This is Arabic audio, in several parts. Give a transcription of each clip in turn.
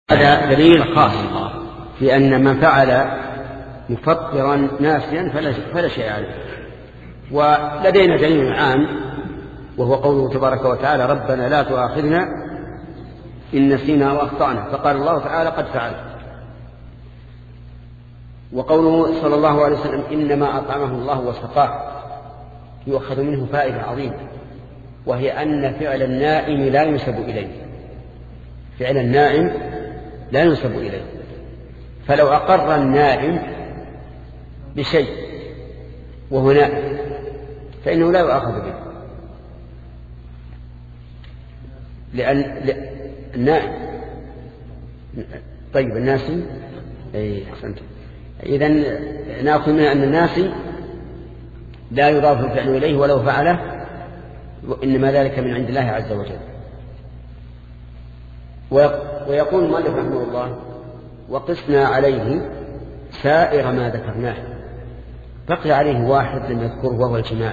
هذا دليل خاص في أن من فعل مفطرا ناسيا فلا شيء عليه. ولدينا دليل عام وهو قوله تبارك وتعالى: ربنا لا تؤاخذنا إن نسينا وأخطأنا، فقال الله تعالى: قد فعلت. وقوله صلى الله عليه وسلم: إنما أطعمه الله وسقاه، يؤخذ منه فائدة عظيمة، وهي أن فعل النائم لا ينسب إليه. فعل النائم لا ينسب إليه، فلو أقر النائم بشيء وهو نائم فإنه لا يؤاخذ به، لأن النائم طيب الناسي إذن نأخذ من أن الناسي لا يضاف الفعل إليه ولو فعله، إنما ذلك من عند الله عز وجل. ويقول المؤلف رحمه الله: وقسنا عليه سائر ما ذكرناه. بقي عليه واحد لم يذكره وهو الجماع،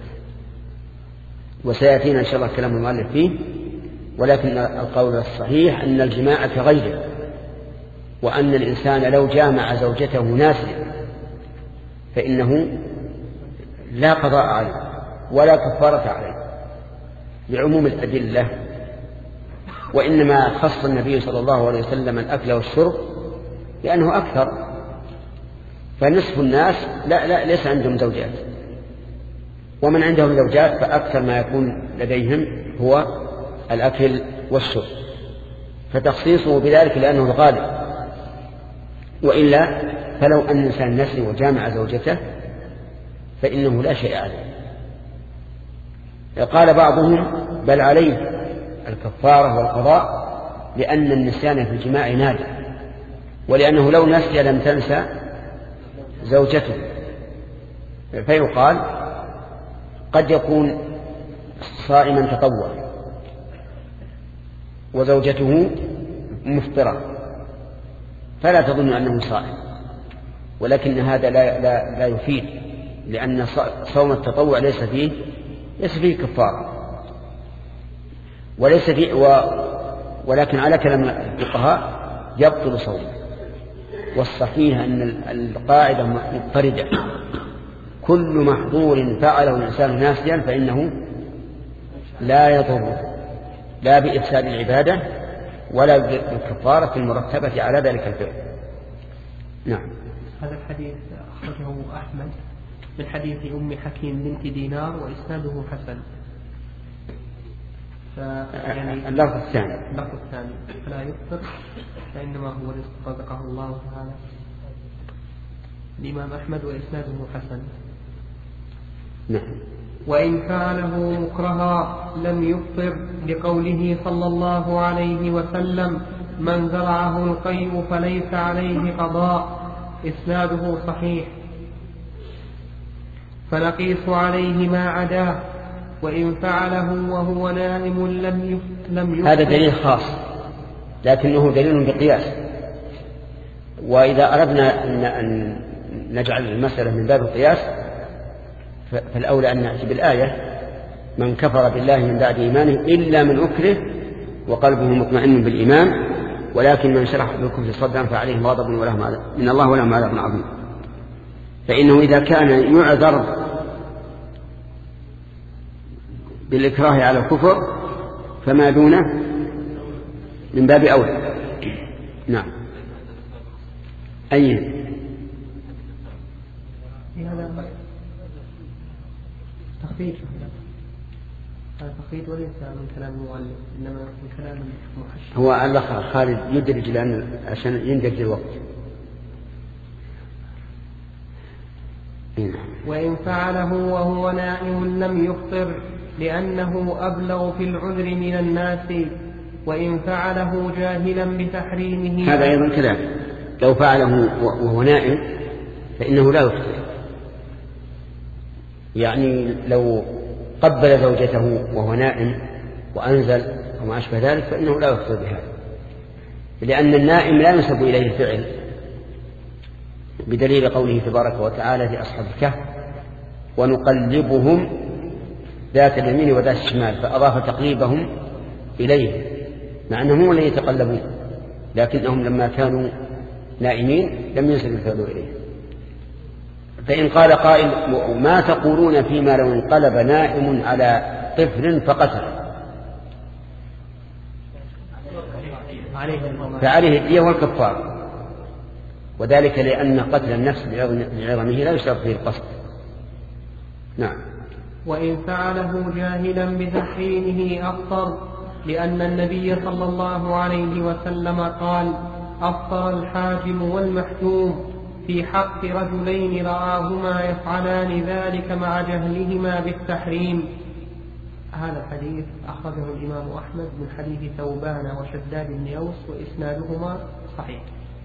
وسيأتينا إن شاء الله كلام المؤلف فيه، ولكن القول الصحيح أن الجماع كغيره، وأن الإنسان لو جامع زوجته ناسيا فإنه لا قضاء عليه ولا كفارة عليه لعموم الأدلة. وإنما خص النبي صلى الله عليه وسلم الأكل والشرب لأنه أكثر، فنصف الناس ليس عندهم زوجات، ومن عندهم زوجات فأكثر ما يكون لديهم هو الأكل والشرب، فتخصيصه بذلك لأنه الغالب. وإلا فلو أن الإنسان نسي وجامع زوجته فإنه لا شيء عليه. قال بعضهم: بل عليه الكفارة والقضاء، لأن النسيان في الجماع نادر، ولأنه لو نسي لم تنسى زوجته. فيقال: قد يكون صائما تطوع وزوجته مفطرة فلا تظن أنه صائم، ولكن هذا لا يفيد، لأن صوم التطوع ليس فيه كفارة وليس فيه ولكن على كلام الفقهاء يبطل صومه. والصحيح أن القاعدة مضطردة: كل محظور فعله الإنسان ناسيا فإنه لا يضر لا بإفساد العبادة ولا بالكفارة المرتبة على ذلك الفعل. نعم. هذا الحديث أخرجه أحمد من حديث أم حكيم بنت دينار وإسناده حسن. يعني اللفظ الثاني فلا يفطر فإنما هو رزق رزقه الله تعالى. الإمام أحمد وإسناده حسن. نعم. وإن فعله مكرها لم يفطر، لقوله صلى الله عليه وسلم: من زرعه القيء فليس عليه قضاء. إسناده صحيح. فنقيس عليه ما عداه، وإن فعله وهو نائم لم يفطر. هذا دليل خاص لكنه دليل بقياس. وإذا أردنا أن نجعل المسألة من باب القياس فالأولى أن نأتي بالآية: من كفر بالله من بعد إيمانه إلا من أكره وقلبه مطمئن بالإيمان ولكن من شرح بالكفر صدرا فعليهم غضب من الله ولهم عذاب عظيم. فإنه إذا كان يعذر بالإكراه على الكفر فما دونه من باب أولى. نعم. أي تخفيف. هذا تخفيف وليس من كلام المؤلف، إنما من كلام المحشي. هو الأخ خالد يدرج لأن عشان يندرج الوقت. وإن فعله وهو نائم لم يفطر، لأنه أبلغ في العذر من الناس. وإن فعله جاهلا بتحريمه هذا أيضا كلام. لو فعله وهو نائم فإنه لا يفطر، يعني لو قبل زوجته وهو نائم وأنزل وما أشبه ذلك فإنه لا يفطر بهذا، لأن النائم لا ينسب إليه الفعل، بدليل قوله تبارك وتعالى في أصحاب الكهف: ونقلبهم ذات اليمين وذات الشمال، فأضاف تقليبهم إليه مع أنهم هم الذين يتقلبون. لكنهم لما كانوا نائمين لم ينزل الفعل إليه. فإن قال قائل ما تقولون فيما لو انقلب نائم على طفل فقتل؟ فعليه الدية والكفار، وذلك لأن قتل النفس لعظمه لا يشترط فيه القصد. نعم. وإن فعله جاهلا بتحريمه أفطر، لأن النبي صلى الله عليه وسلم قال: أفطر الحاكم والمحكوم في حق رجلين رآهما يفعلان ذلك مع جهلهما بالتحريم. هذا الحديث أخرجه الإمام أحمد من حديث ثوبان وشداد بن أوس وإسنادهما صحيح.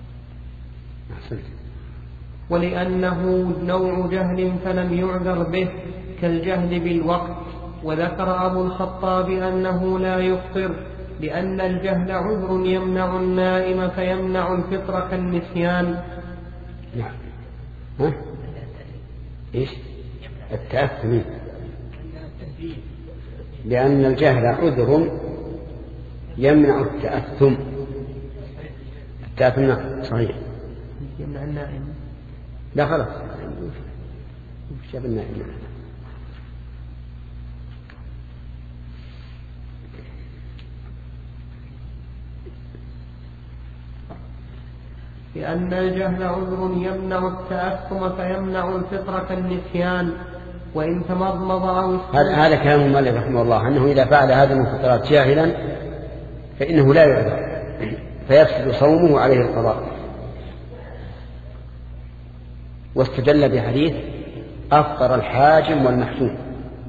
ولأنه نوع جهل فلم يعذر به كالجهل بالوقت. وذكر أبو الخطاب أنه لا يفطر لأن الجهل عذر يمنع النائم فيمنع الفطر كالنسيان. نعم. إيش التأثم؟ لأن الجهل عذر يمنع التأثم. التأثم صحيح. يمنع النائم. لا خلاص شاب النائم. لأن الجهل عذر يمنع التأثم فيمنع الفطر كالنسيان. وإن تمضمض أو هذا كلام المؤلف رحمه الله، أنه إذا فعل هذه المفطرات جاهلا فإنه لا يعذر فيفسد صومه عليه القضاء. واستدل بحديث أفطر الحاجم والمحجوم،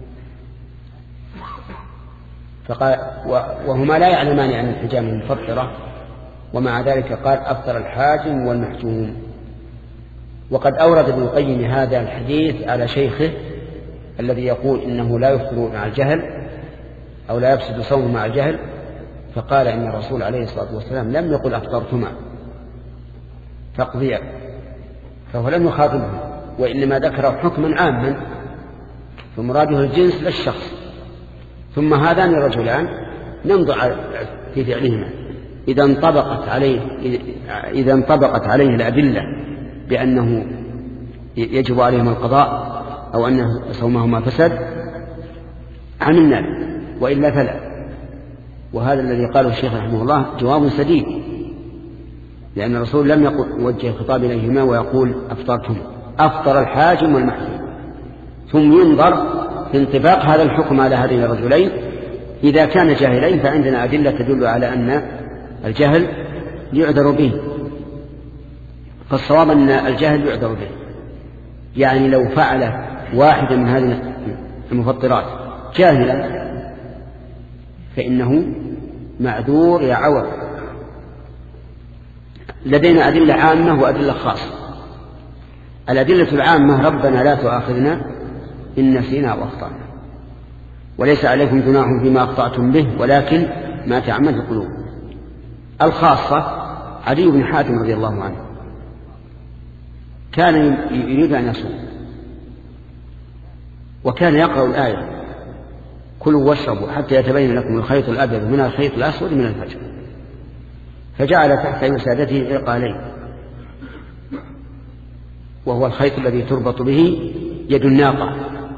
فقال وهما لا يعلمان عن الحجام المفطرة، ومع ذلك قال أفطر الحاجم والمحجوم. وقد أورد ابن القيم هذا الحديث على شيخه الذي يقول إنه لا يفطر مع الجهل أو لا يفسد صومه مع الجهل، فقال إن الرسول عليه الصلاة والسلام لم يقل أفطرتما فاقضيا، فهو لم يخاطبه، وإنما ذكر حكما عاما فمراده الجنس لا الشخص. ثم هذان الرجلان ننظر في فعلهما إذا انطبقت عليه الأدلة بأنه يجب عليهم القضاء أو أن صومهما فسد عملنا به، وإلا فلا. وهذا الذي قاله الشيخ رحمه الله جواب سديد، لأن الرسول لم يوجه الخطاب إليهما ويقول أفطرتم، أفطر الحاجم والمحجوم. ثم ينظر في انطباق هذا الحكم على هذين الرجلين. إذا كان جاهلين فعندنا أدلة تدل على أن الجهل يعذر به، فالصواب أن الجهل يعذر به، يعني لو فعل واحدا من هذه المفطرات جاهلا فإنه معذور يا عوض. لدينا أدلة عامة وأدلة خاصة. الأدلة العامة ربنا لا تؤاخذنا إن نسينا أو أخطأنا، وليس عليكم جناح فيما أخطأتم به ولكن ما تعمد القلوب. الخاصة علي بن حاتم رضي الله عنه كان يريد أن يصوم، وكان يقرأ الآية كلوا واشربوا حتى يتبين لكم الخيط الأبيض من الخيط الأسود من الفجر، فجعل تحت وسادته عقالين، وهو الخيط الذي تربط به يد الناقة،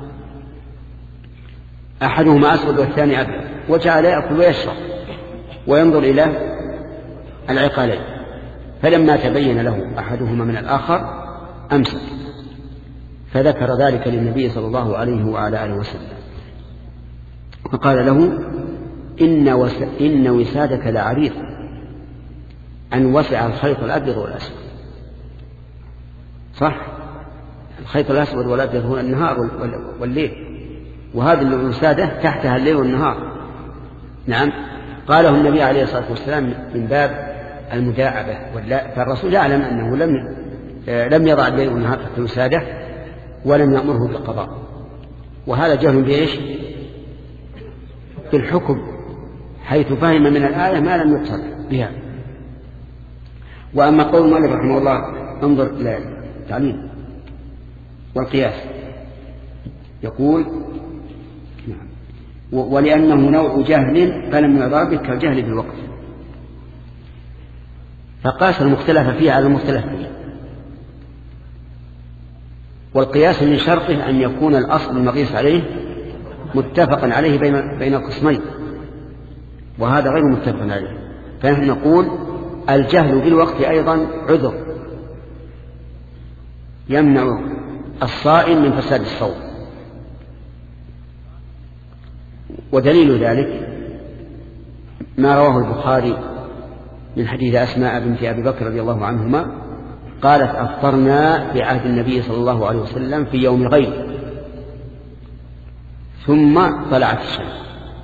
أحدهما أسود والثاني أبيض، وجعل يأكل ويشرب وينظر إلى العقالين، فلما تبين له أحدهما من الآخر أمسك، فذكر ذلك للنبي صلى الله عليه وعلى آله وسلم، فقال له إن وسادك لعريض أن وسع الخيط الأبيض والأسود. صح، الخيط الأسود والأبيض هو النهار والليل، وهذه الوسادة تحتها الليل والنهار. نعم، قاله النبي عليه الصلاة والسلام من باب المداعبة، فالرسول يعلم أنه لم يضع الليل والنهار تحت الوسادة ولم يأمره بالقضاء، وهذا جهل بإيش؟ بالحكم، حيث فهم من الآية ما لم يقصد بها. وأما قول مالك رحمه الله انظر إلى التعليل والقياس، يقول ولأنه نوع جهل فلم يضر به كالجهل بالوقت. فقاس المختلف فيه على المختلف فيه. والقياس من شرطه أن يكون الأصل المقيس عليه متفقا عليه بين القسمين، وهذا غير متفق عليه. فنحن نقول الجهل بالوقت أيضا عذر يمنع الصائم من فساد الصوم. ودليل ذلك ما رواه البخاري من حديث أسماء بنت أبي بكر رضي الله عنهما قالت أفطرنا في عهد النبي صلى الله عليه وسلم في يوم الغيب ثم طلعت الشمس.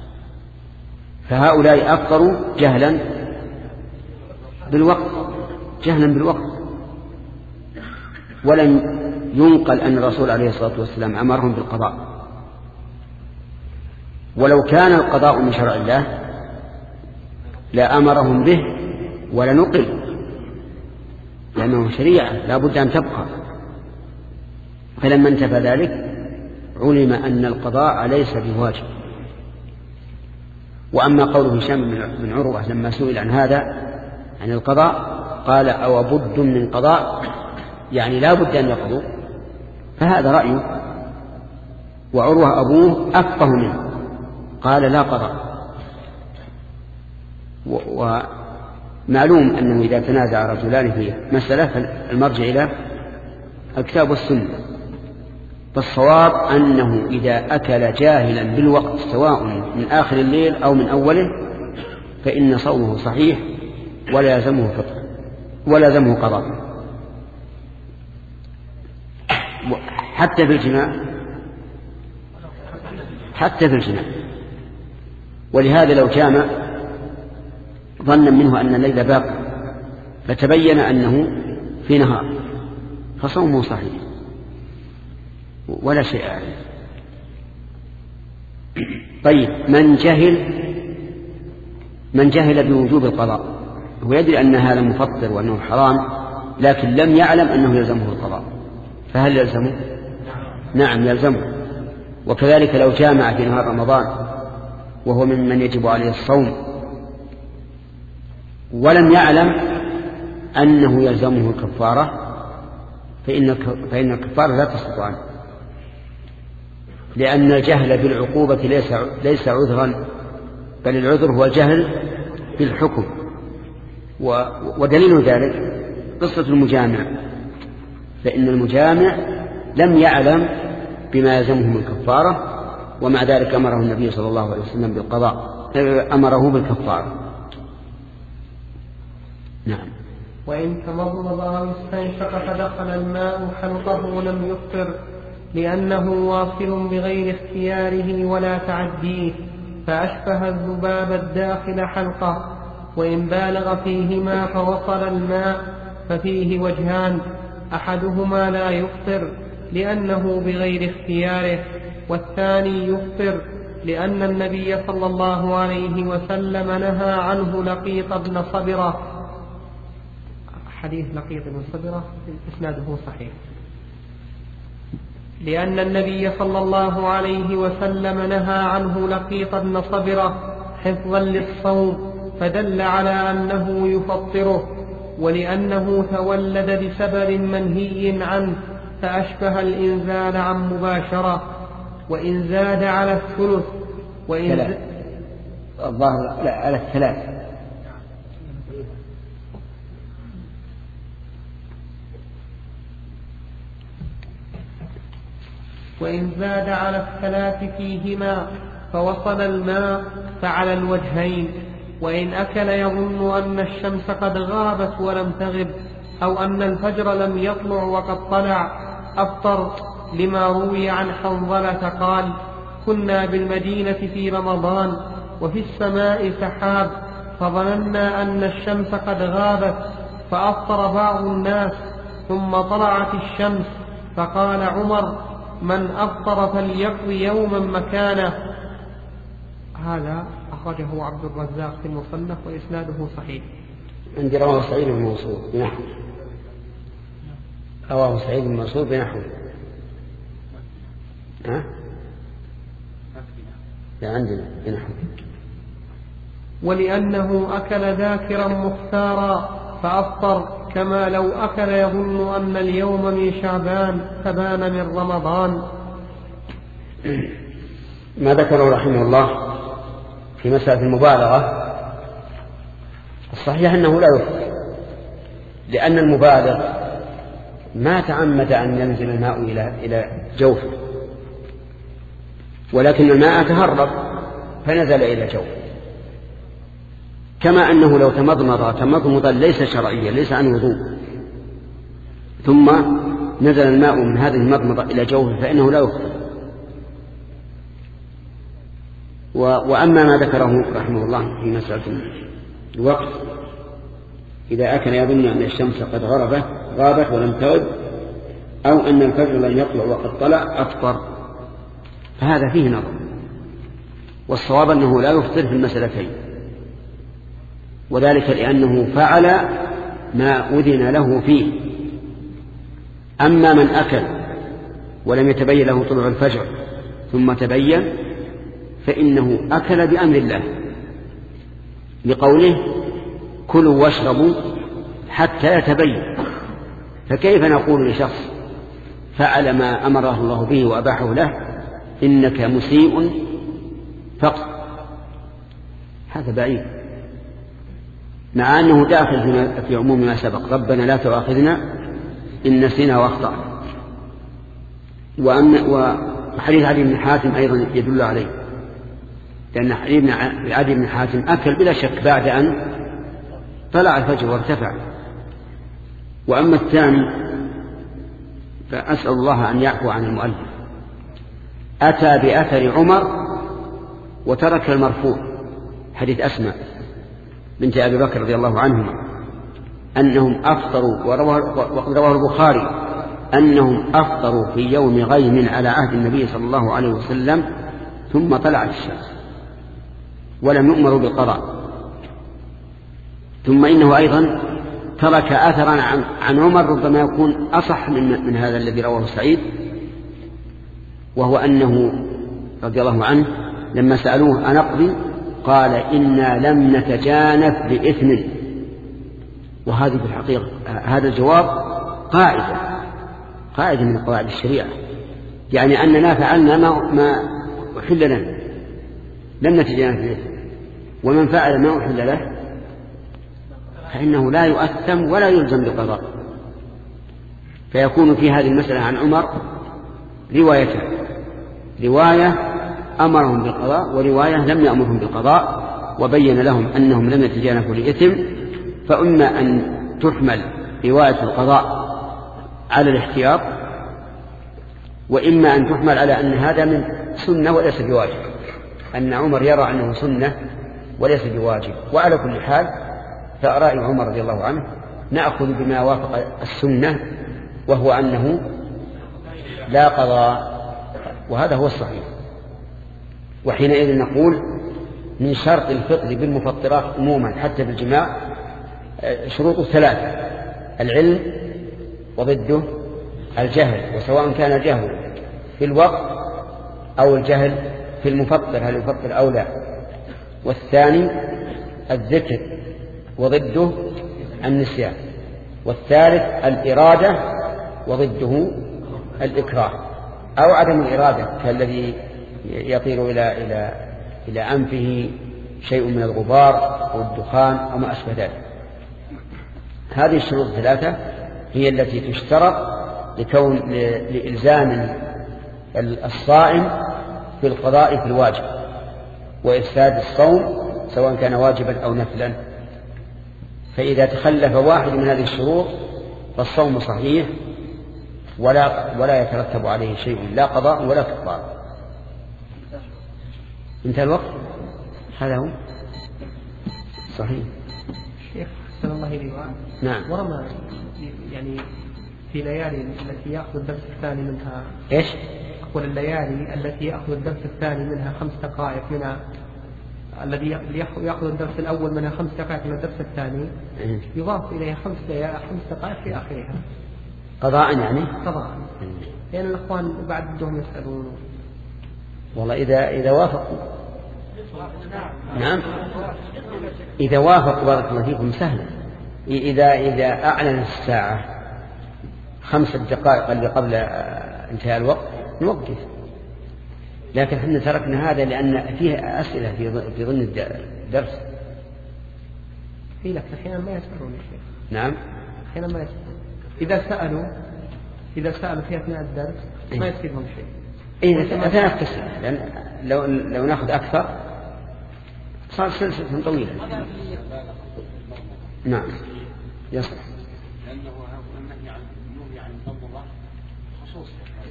فهؤلاء أفطروا جهلا بالوقت، ولم ينقل أن الرسول عليه الصلاة والسلام أمرهم بالقضاء. ولو كان القضاء من شرع الله لأمرهم به ولنقل، لأنه شريعة لا بد أن تبقى. فلما انتفى ذلك علم أن القضاء ليس بواجب. وأما قول هشام بن عروة لما سئل عن هذا عن القضاء قال أو بد من قضاء، يعني لا بد أن يقضوا، فهذا رأيه. وعروة أبوه أفقه منه قال لا قضاء. ومعلوم أنه إذا تنازع رجلان في مسألة فالمرجع إلى الكتاب والسنة. فالصواب أنه إذا أكل جاهلا بالوقت سواء من آخر الليل أو من أوله فإن صومه صحيح ولا يلزمه فطر ولا يلزمه قضاء. حتى في الجماع. ولهذا لو جامع ظنا منه أن الليل باق فتبين أنه في نهار فصومه صحيح ولا شيء عليه. طيب من جهل بوجوب القضاء، هو يدري أن هذا مفطر وأنه حرام لكن لم يعلم أنه يلزمه القضاء، فهل يلزمه؟ نعم يلزمه. وكذلك لو جامع في نهار رمضان وهو ممن يجب عليه الصوم ولم يعلم أنه يلزمه الكفارة فإن الكفارة لا تسقط عنه، لأن الجهل بالعقوبة ليس عذرا، بل العذر هو الجهل بالحكم. ودليل ذلك قصة المجامع، فإن المجامع لم يعلم بما يلزمه من الكفارة ومع ذلك أمره النبي صلى الله عليه وسلم بالقضاء، أمره بالكفارة. نعم. وإن تمضمض أو استنشق فدخل الماء حلقه لم يفطر، لأنه واصل بغير اختياره ولا تعديه، فأشبه الذباب الداخل حلقه. وإن بالغ فيهما فوصل الماء ففيه وجهان، أحدهما لا يفطر لأنه بغير اختياره، والثاني يفطر لأن النبي صلى الله عليه وسلم نهى عنه لقيط بن صبرة. حديث لقيط بن صبرة إسناده صحيح. لأن النبي صلى الله عليه وسلم نهى عنه لقيط بن صبرة حفظا للصوم، فدل على أنه يفطره، ولأنه تولد بسبب منهي عنه فأشبه الإنزال عن مباشرة. وإن زاد على الثلث الظاهر على الثلاث. وإن زاد على الثلاث فيهما فوصل الماء فعلى الوجهين. وإن أكل يظن أن الشمس قد غابت ولم تغب، أو أن الفجر لم يطلع وقد طلع، أفطر، لما روي عن حنظلة قال: كنا بالمدينة في رمضان وفي السماء سحاب فظننا أن الشمس قد غابت، فأفطر بعض الناس ثم طلعت الشمس، فقال عمر: من أفطر فليقضي يوما مكانه. هذا أخرجه عبد الرزاق في المصنف وإسناده صحيح. عندي رواه سعيد بن منصور بنحو، رواه سعيد بن منصور بنحو. لا عندنا بنحو. ولأنه أكل ذاكرا مختارا فأفطر، كما لو أكل يظن أن اليوم من شعبان فبان من رمضان. ما ذكره رحمه الله في مسألة المبالغة الصحيح أنه لا يفطر، لأن المبالغ ما تعمد أن ينزل الماء إلى جوفه، ولكن الماء تهرب فنزل إلى جوفه، كما أنه لو تمضمض تمضمضا ليس شرعيا ليس عن وضوء ثم نزل الماء من هذه المضمضة إلى جوفه فإنه لا يفطر. وأما ما ذكره رحمه الله في مسألة الوقت إذا أكل يظن أن الشمس قد غابت ولم تغب، أو أن الفجر لم يطلع وقد طلع أفطر، فهذا فيه نظر، والصواب أنه لا يفطر في المسألتين، وذلك لأنه فعل ما أذن له فيه. أما من أكل ولم يتبين له طلوع الفجر ثم تبين فإنه أكل بأمر الله، لقوله كلوا واشربوا حتى يتبين. فكيف نقول لشخص فعل ما أمره الله به وأباحه له إنك مسيء فقط؟ هذا بعيد، مع أنه داخل في عموم ما سبق، ربنا لا تؤاخذنا إن نسينا وأخطأنا. وحديث علي بن حاتم أيضا يدل عليه، لأن علي بن حاتم أكل بلا شك بعد أن طلع الفجر وارتفع. وأما الثاني فأسأل الله أن يعفو عن المؤلف، أتى بأثر عمر وترك المرفوع، حديث أسماء بنت أبي بكر رضي الله عنهما أنهم أفطروا، وقد رواه البخاري أنهم أفطروا في يوم غيم على عهد النبي صلى الله عليه وسلم ثم طلعت الشمس ولم يؤمروا بالقضاء. ثم إنه أيضا ترك أثرا عن عمر ربما يكون أصح من هذا الذي رواه سعيد، وهو أنه رضي الله عنه لما سألوه أنقضي قال إنا لم نتجانف بإثم. وهذه في الحقيقة هذا الجواب قاعدة من قواعد الشريعة، يعني أننا فعلنا ما أحل لنا لم نتجانف بإثم، ومن فعل ما أحل له فإنه لا يؤثم ولا يلزم بالقضاء. فيكون في هذه المسألة عن عمر روايتان، رواية أمرهم بالقضاء ورواية لم يأمرهم بالقضاء، وبين لهم أنهم لم يتجانفوا لإثم. فإما أن تحمل رواية القضاء على الاحتياط، وإما أن تحمل على أن هذا من سنة وليس بواجب، أن عمر يرى أنه سنة وليس بواجب. وعلى كل حال فآراء عمر رضي الله عنه نأخذ بما وافق السنة، وهو أنه لا قضاء، وهذا هو الصحيح. وحينئذ نقول من شرط الفطر بالمفطرات عموما حتى بالجماع شروط ثلاثة: العلم، وضده الجهل، وسواء كان الجهل في الوقت أو الجهل في المفطر هل يفطر أو لا. والثاني الذكر، وضده النسيان. والثالث الإرادة، وضده الإكراه أو عدم الإرادة، كالذي يطير إلى أنفه شيء من الغبار أو الدخان أو ما أشبه ذلك. هذه الشروط الثلاثة هي التي تشترط لإلزام الصائم في القضاء في الواجب وإفساد الصوم سواء كان واجبا أو نفلا. فإذا تخلف واحد من هذه الشروط فالصوم صحيح ولا يترتب عليه شيء، لا قضاء ولا كفارة. انتهى الوقت. هذا هو صحيح. شيخ أحسن الله إليك. نعم. ورمى يعني في ليالي التي يأخذ الدرس الثاني منها إيش؟ أقول الليالي التي يأخذ الدرس الثاني منها 5 دقائق، منها الذي يأخذ الدرس الأول منها 5 دقائق من الدرس الثاني يضاف إليها 5 دقائق في آخرها قضاء، يعني قضاء. لأن الأخوان بعد بدهم يسألون. والله إذا وافقوا. نعم إذا وافقوا بارك الله فيكم سهلا، إذا أعلن الساعة 5 دقائق اللي قبل انتهاء الوقت نوقف. لكن احنا تركنا هذا لأن فيه أسئلة في ضمن الدرس. في لك أحيانا ما يسألون الشيء. نعم أحيانا ما يسألون. إذا سألوا في أثناء الدرس ما يصيبهم شيء. أثناء التسليم، لأن لو نأخذ أكثر صار سلسلة طويلة. نعم يصح. لأنه النهي عن الضرورة خصوصا.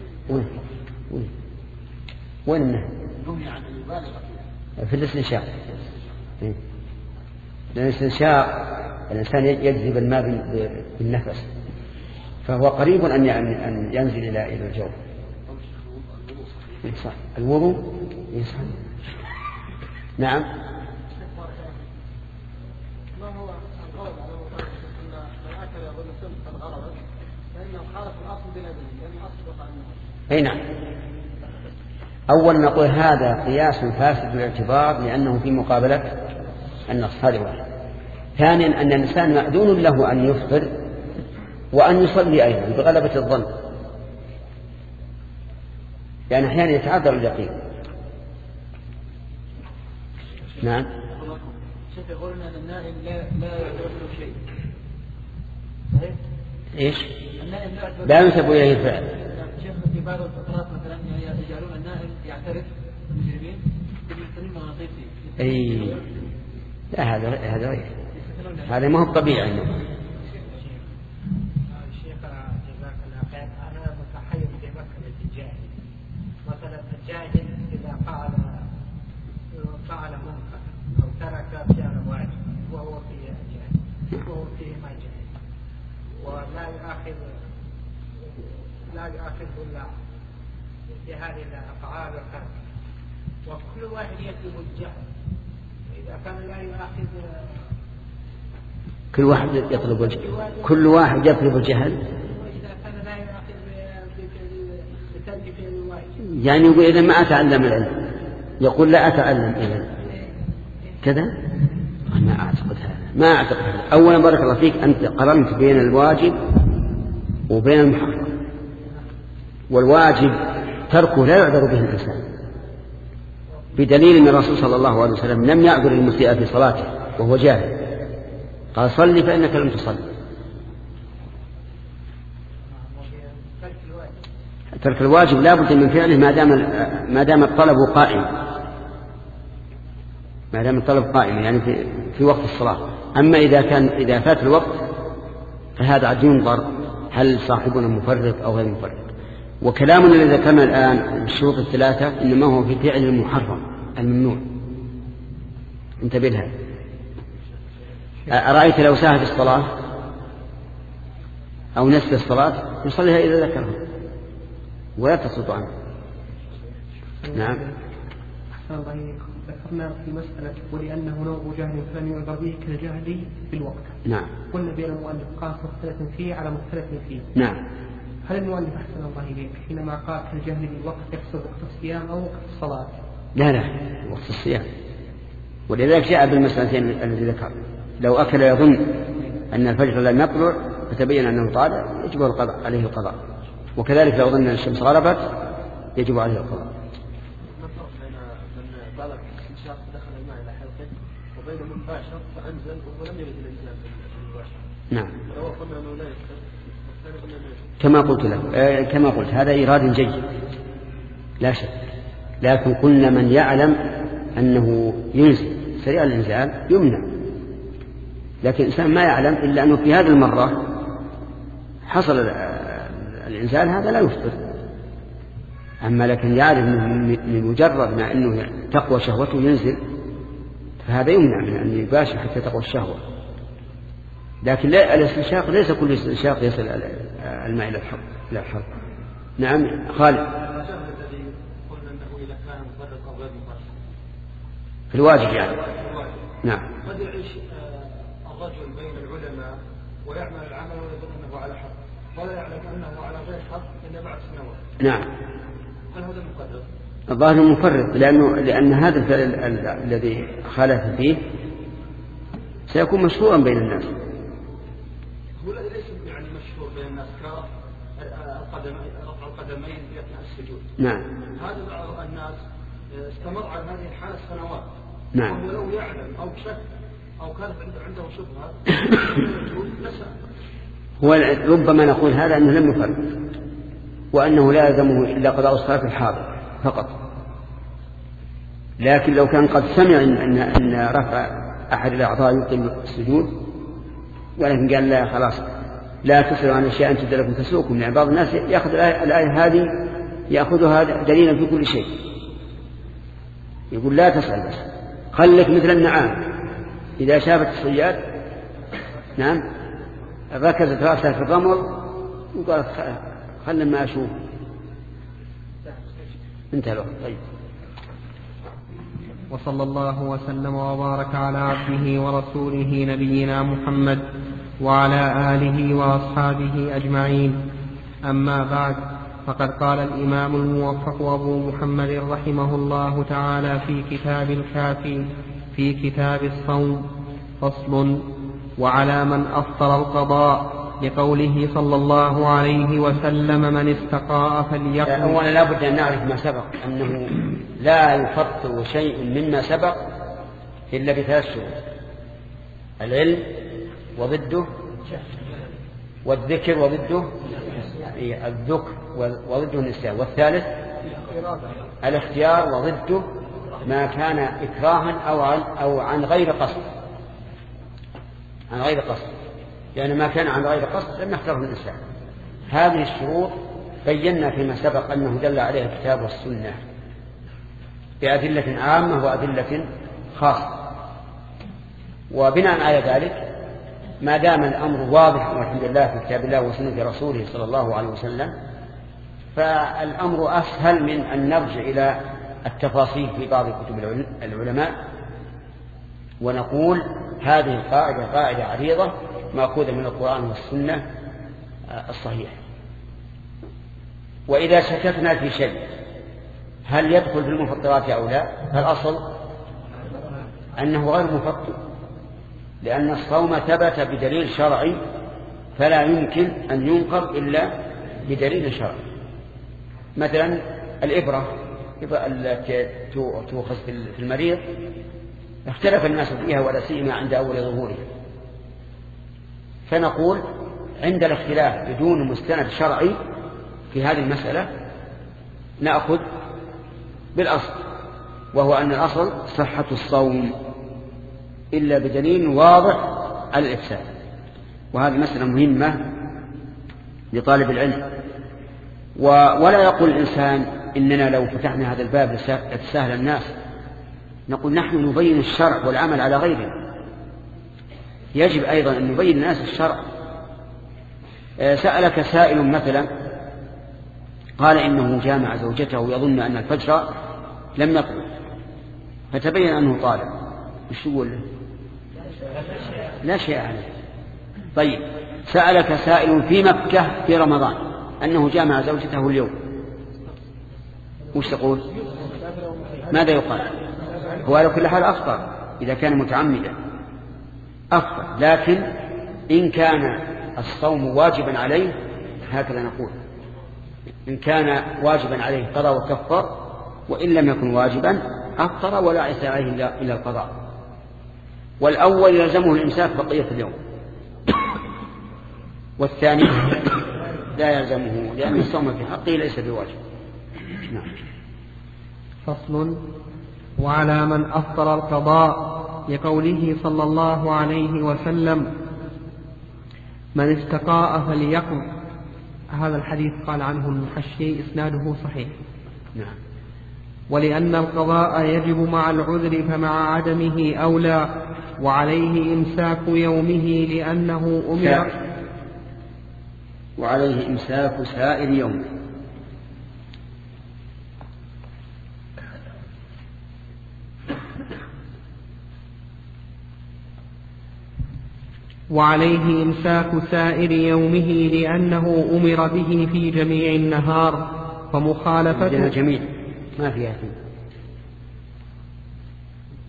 وين النهي؟ النهي عن المبالغة فيها. في الاستنشاق. لأن الاستنشاق الإنسان يجذب الماء بالنفس، فهو قريب أن ينزل إلى الجو. صح. الوضوء يصح. نعم. ما هو القول على مقابل أن من أكل يظن سلطة الغرض فإنه خالف الأصل بلا دليل لأن الأصل وقع النهي. أي نعم. أولا نقول هذا قياس فاسد الاعتبار لأنه في مقابلة النص، هذا واحد. ثانيا أن الإنسان مأذون له أن يفطر وأن يصلي أيضا بغلبة الظن، يعني أحيانا يتعذر اليقين. نعم. شيخ يقولون أن النائم لا يعتبر له شيء. إيش؟ لا ينسب إليه الفعل. شيخ في بعض الفترات مثلا يجعلون النائم يعترف بالمجرمين بالمحسنين مناطق فيه. أي لا، هذا ما هو طبيعي. شيخ جزاك الله خير، أنا متحير في مسألة الجاهل. مثلا الجاهل إذا فعل منكر أو ترك فعل واجب وهو فيه جاهل وهو فيه ما جاهل ولا يأخذ الله بهذه الأفعال والترك، وكل واحد يطلب الجهل. إذا كان لا يأخذ كل واحد يطلب الجهل. وإذا كان لا يأخذ بترك فعل الواجب، يعني يقول إذا ما أتعلم العلم يقول لا أتعلم إذا كذا. أنا ما أعتقد هذا. أولا بارك الله فيك، أنت قرنت بين الواجب وبين المحرم، والواجب تركه لا يعذر به الإنسان، بدليل أن الرسول صلى الله عليه وسلم لم يعذر المسيء في صلاته وهو جاهل، قال صلي فإنك لم تصلي. ترك الواجب لا بد من فعله ما دام الطلب قائم، يعني في وقت الصلاة. أما إذا فات الوقت فهذا عاد ينظر هل صاحبنا مفرط أو غير مفرط. وكلامنا الذي ذكرنا الآن بالشروط الثلاثة إنما هو في فعل المحرم الممنوع. انتبه لها. أرأيت لو ساهى في الصلاة أو نسي الصلاة يصليها إذا ذكرها ولا تسقط عنه. نعم. ذكرنا في مسألة ولأنه نوع جهل فلم يعذر به كالجهل بالوقت. نعم. قلنا بأن المؤلف قاس مختلف فيه على مختلف فيه. نعم. هل المؤلف أحسن الله إليك حينما قال كالجهل بالوقت يقصد وقت الصيام أو وقت الصلاة؟ لا وقت الصيام، ولذلك جاء بالمسألتين الذي ذكر. لو أكل يظن أن الفجر لم يطلع فتبين أنه طالع يجب عليه القضاء، وكذلك لو ظن أن الشمس غربت يجب عليه القضاء. بالغ استنشاق دخل الماء إلى حلقه وبين مباشر فأنزل ولم يرد الإنزال المباشر. نعم. ولو قلنا أنه لا يستطيع كما قلت هذا إيراد جيد لا شك، لكن قلنا من يعلم أنه ينزل سريع الإنزال يمنع، لكن الإنسان ما يعلم إلا أنه في هذه المرة حصل الإنزال، هذا لا يفطر. أما لكن يعرف من مجرد ما أنه تقوى شهوته ينزل فهذا يمنع من أن يباشر حتى تقوى الشهوة. لكن الاستنشاق ليس كل استنشاق يصل الماء إلى الحلق. نعم. خالد. الذي قلنا أنه إذا كان مفرط أو غير مفرط في الواجب يعني. نعم. قد يعيش الرجل بين العلماء ويعمل العمل ويظن أنه على حق ولا يعلم أنه على غير حق إلا بعد سنوات. نعم. هل هذا مقرر؟ الظاهر مفرط، لأن هذا الفعل الذي خالف فيه سيكون مشهورا بين الناس، ولا ليس يعني مشهور بين الناس رفع القدمين في أثناء السجود. نعم. هذا بعض الناس استمر على هذه الحالة سنوات. نعم. ولو يعلم أو شك أو كانت عنده شبهة نسأل. هو ربما نقول هذا أنه لم يفرق وأنه لا يلزمه إلا قضاء الصلاة الحاضر فقط. لكن لو كان قد سمع أن رفع أحد الأعضاء يبطل السجود ولكن قال لا خلاص لا تسألوا عن أشياء أن تبدأ لكم تسوءكم، يعني بعض الناس يأخذ الآية هذه يأخذها دليلا في كل شيء، يقول لا تسأل بس خلك مثل النعام إذا شافت الصياد نعم ركزت رأسها في الرمل وقالت خلنا ما أشوف انتهى الوقت. طيب. وصلى الله وسلم وبارك على عبده ورسوله نبينا محمد وعلى آله وأصحابه أجمعين. أما بعد، فقد قال الإمام الموفق أبو محمد رحمه الله تعالى في كتاب الكافي في كتاب الصوم: فصل: وعلى من أفطر القضاء، لقوله صلى الله عليه وسلم: من استقاء فليقض. أولا لا بد أن نعرف ما سبق أنه لا يفطر شيء مما سبق إلا بثلاث شروط: العلم وضده، والذكر وضده الذكر وضده النسيان، والثالث الاختيار وضده ما كان إكراها أو عن غير قصد. عن غير قصد يعني ما كان عن غير قصد لم يختاره الإنسان. هذه الشروط بينا فيما سبق أنه دل عليها الكتاب والسنة بأدلة عامة وأدلة خاصة. وبناء على ذلك ما دام الأمر واضح والحمد لله في كتاب الله وسنة رسوله صلى الله عليه وسلم، فالأمر أسهل من أن نرجع إلى التفاصيل في بعض كتب العلماء ونقول هذه القاعدة قاعدة عريضة مأخوذة من القرآن والسنة الصحيح. وإذا شككنا في شيء هل يدخل في المفطرات أو لا، فالأصل أنه غير مفطر، لأن الصوم ثبت بدليل شرعي فلا يمكن أن ينقض إلا بدليل شرعي. مثلا الإبرة التي تؤخذ في المريض اختلف الناس فيها ولا سيما عند أول ظهورها، فنقول عند الاختلاف بدون مستند شرعي في هذه المسألة نأخذ بالأصل، وهو أن الأصل صحة الصوم إلا بدليل واضح على الإفساد. وهذه مسألة مهمة لطالب العلم. ولا يقول الإنسان إننا لو فتحنا هذا الباب لتسهل الناس، نقول نحن نبين الشرع والعمل على غيره. يجب أيضا أن نبين الناس الشرع. سألك سائل مثلا قال إنه جامع زوجته يظن أن الفجر لم يطلع فتبين أنه طالب، وش يقول له؟ لا شيء عليه. طيب سألك سائل في مكة في رمضان أنه جامع زوجته اليوم، وش تقول؟ ماذا يقال؟ هو على كل حال أفطر إذا كان متعمدا أفطر، لكن إن كان الصوم واجبا عليه هكذا نقول: إن كان واجبا عليه قضى وكفر، وإن لم يكن واجبا أفطر ولا عسى عليه إلا القضاء. والأول يلزمه الإمساك بقية اليوم، والثاني لا يلزمه لأن الصوم في حقه ليس بواجب. نعم. فصل: وعلى من أفطر القضاء، لقوله صلى الله عليه وسلم: من استقاء فليقض. هذا الحديث قال عنه المحشي إسناده صحيح. نعم. ولأن القضاء يجب مع العذر فمع عدمه أولى، وعليه إمساك يومه لأنه أمر وعليه إمساك سائر يومه. وعليه إمساك سائر يومه لأنه أمر به في جميع النهار، فمخالفته جميع ما فيها فيه.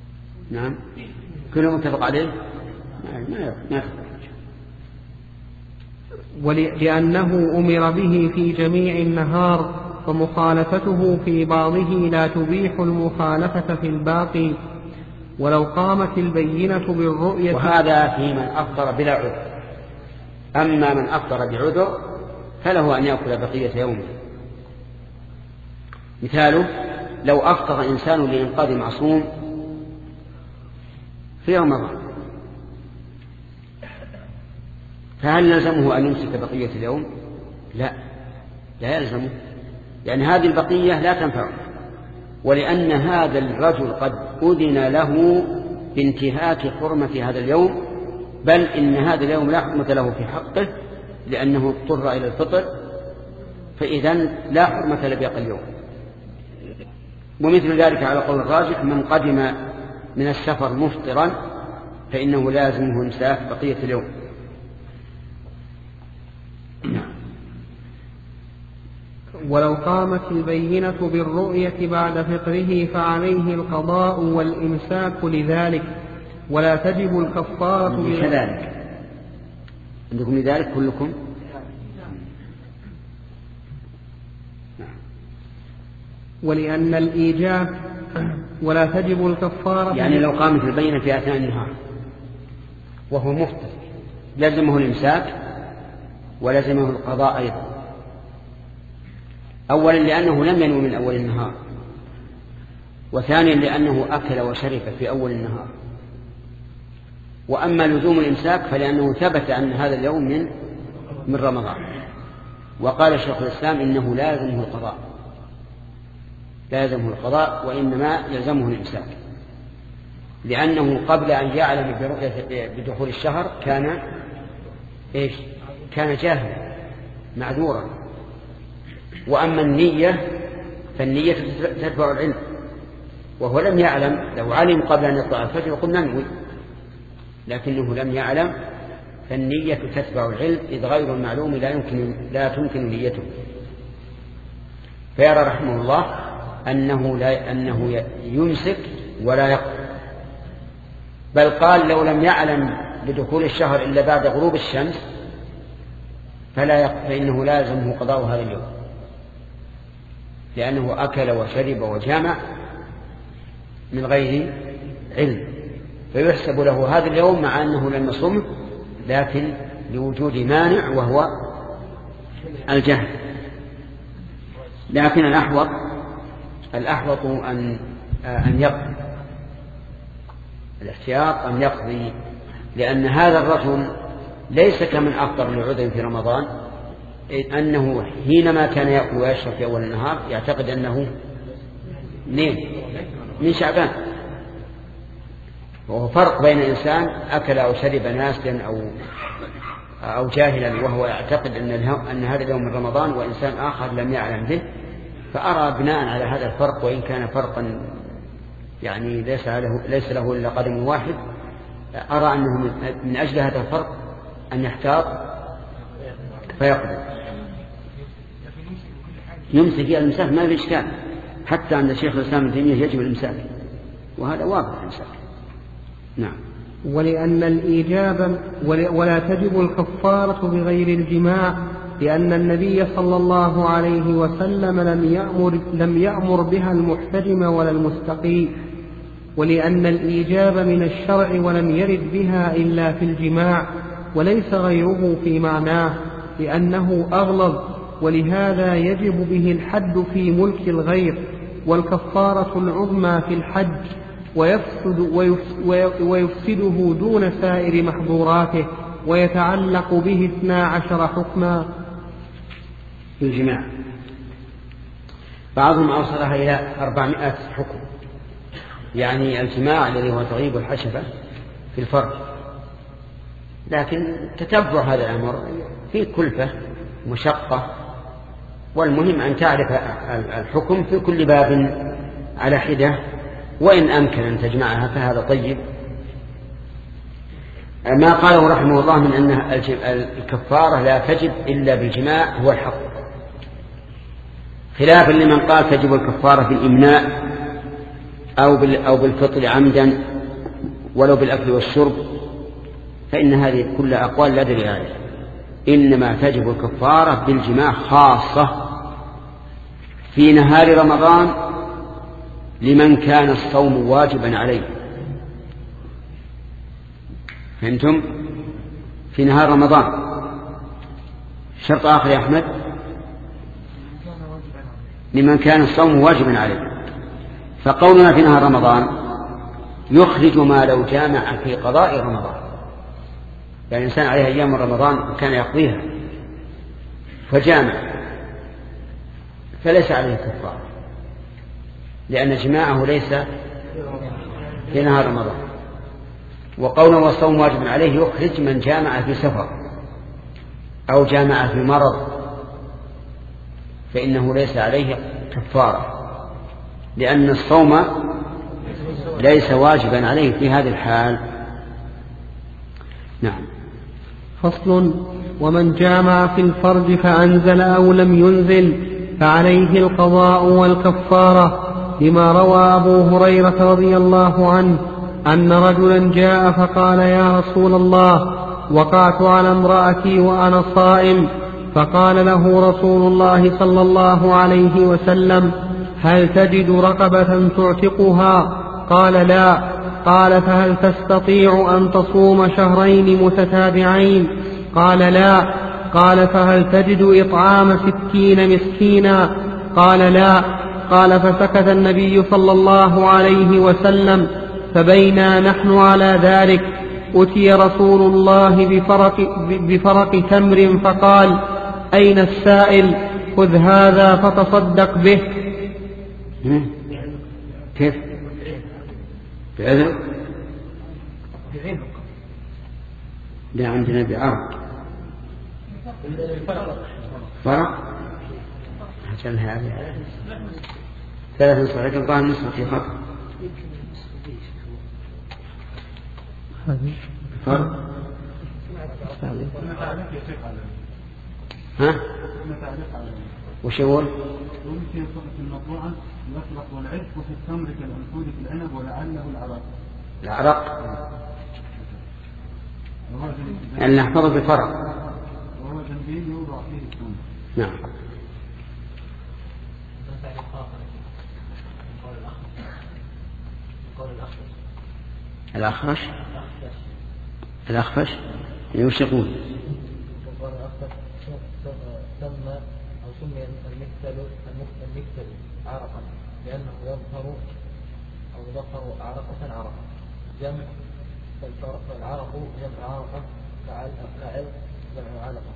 نعم كله متفق عليه. ما لأنه أمر به في جميع النهار، فمخالفته في بعضه لا تبيح المخالفة في الباقي. ولو قامت البينة بالرؤية. وهذا في من أفطر بلا عذر. أما من أفطر بعذر فله أن يأكل بقية يومه. مثاله لو أفطر إنسان لإنقاذ معصوم في رمضان، فهل يلزمه أن يمسك بقية اليوم؟ لا يلزمه، لأن هذه البقية لا تنفعه، ولأن هذا الرجل قد أذن له بانتهاك حرمة هذا اليوم، بل إن هذا اليوم لا حرمة له في حقه لأنه اضطر إلى الفطر، فإذن لا حرمة لباقي اليوم. ومثل ذلك على قول الراجح من قدم من السفر مفطرا فإنه لازمه إمساك بقية اليوم. ولو قامت البينة بالرؤية بعد فطره فعليه القضاء والإمساك لذلك، ولا تجب الكفارة كذلك. عندكم لذلك كلكم؟ ولأن الإيجاب ولا تجب الكفارة، يعني لو قامت البينة في أثناء النهار وهو مفطر لزمه الإمساك ولزمه القضاء أيضا. أولا لأنه لم ينوي من أول النهار، وثانيا لأنه أكل وشرب في أول النهار. وأما لزوم الإمساك فلأنه ثبت أن هذا اليوم من رمضان، وقال شيخ الإسلام إنه لا يلزمه القضاء وإنما يلزمه الإمساك، لأنه قبل أن يعلم بدخول الشهر كان جاهلا معذورا. وأما النية فالنية تتبع العلم، وهو لم يعلم. لو علم قبل أن يطلع الفجر وقلنا ننوي، لكنه لم يعلم، فالنية تتبع العلم، إذ غير المعلوم لا تمكن نيته. فيرى رحمه الله أنه يمسك ولا يقضي، بل قال لو لم يعلم بدخول الشهر إلا بعد غروب الشمس فإنه لازمه قضاء هذا اليوم، لأنه أكل وشرب وجامع من غير علم، فيحسب له هذا اليوم مع أنه لم يصمه، لكن لوجود مانع وهو الجهل. لكن الأحوط أن يقضي، الاحتياط أن يقضي، لأن هذا الرجل ليس كمن أفطر لعذر في رمضان، أنه حينما كان يأكل ويشرب في أول النهار يعتقد أنه من شعبان. وهو فرق بين إنسان أكل أو شرب ناسيا أو جاهلا وهو يعتقد أن هذا اليوم من رمضان، وإنسان آخر لم يعلم به. فأرى بناء على هذا الفرق، وإن كان فرقا يعني ليس له إلا قدم واحد، أرى أنه من أجل هذا الفرق أن يحتاط فيقضي. يمسك الإمساك ما في إشكال، حتى عند شيخ الإسلام ابن تيمية يجب الإمساك، وهذا واضح الإمساك. نعم. ولأن الإيجاب ولا تجب الكفارة بغير الجماع، لأن النبي صلى الله عليه وسلم لم يأمر بها المحتجم ولا المستقي، ولأن الإيجاب من الشرع ولم يرد بها إلا في الجماع وليس غيره في معناه، لأنه أغلظ، ولهذا يجب به الحد في ملك الغير، والكفارة العظمى في الحج، ويفسده دون سائر محظوراته، ويتعلق به 12 حكما في الجماع. بعضهم أوصلها إلى 400 حكم، يعني الجماع الذي هو تغيب الحشفة في الفرج. لكن تتبع هذا الأمر في كلفة مشقة، والمهم أن تعرف الحكم في كل باب على حدة، وإن أمكن أن تجمعها فهذا طيب. ما قاله رحمه الله من أن الكفارة لا تجب إلا بالجماع هو الحق، خلافا لمن قال تجب الكفارة بالإمناء أو بالفطر عمدا ولو بالأكل والشرب، فإن هذه كل أقوال لا دليل عليها. إنما تجب الكفارة بالجماع خاصة في نهار رمضان لمن كان الصوم واجبا عليه. فهمتم؟ في نهار رمضان. شرط آخر يا أحمد لمن كان الصوم واجبا عليه. فقولنا في نهار رمضان يخرج ما لو جامع في قضاء رمضان. يعني الإنسان عليه أيام رمضان كان يقضيها فجامع فليس عليه كفارة لأن جماعه ليس في نهار رمضان. وقوله والصوم واجب عليه يخرج من جامع في سفر أو جامع في مرض فإنه ليس عليه كفارة لأن الصوم ليس واجبا عليه في هذه الحال. نعم. فصل. ومن جامع في الفرج فأنزل أو لم ينزل فعليه القضاء والكفارة لما روى أبو هريرة رضي الله عنه أن رجلا جاء فقال يا رسول الله وقعت على امرأتي وأنا صائم. فقال له رسول الله صلى الله عليه وسلم هل تجد رقبة تعتقها؟ قال لا. قال فهل تستطيع أن تصوم شهرين متتابعين؟ قال لا. قال فهل تجد إطعام 60 مسكينا؟ قال لا. قال فسكت النبي صلى الله عليه وسلم. فبينا نحن على ذلك أتي رسول الله بفرق تمر فقال أين السائل؟ خذ هذا فتصدق به. كيف؟ بأذن؟ لا عندنا بعرق فرق عشان هذه 3 نصف لكن ظاهر نصف في خط فرق. ها؟ وش يقول؟ ممكن في المطبوعة يطلق والعرق وفي التمر كالأنفود في العنب ولعله العرق. العرق أن نحفظه بالفرق وهو جنبين يوضع فيه التمر. نعم. الأخفش وش يقول؟ سمي المكتل عرقا لأنه يظهر عرقة جمع فالعرق جمع عرقة كعلق جمع علقة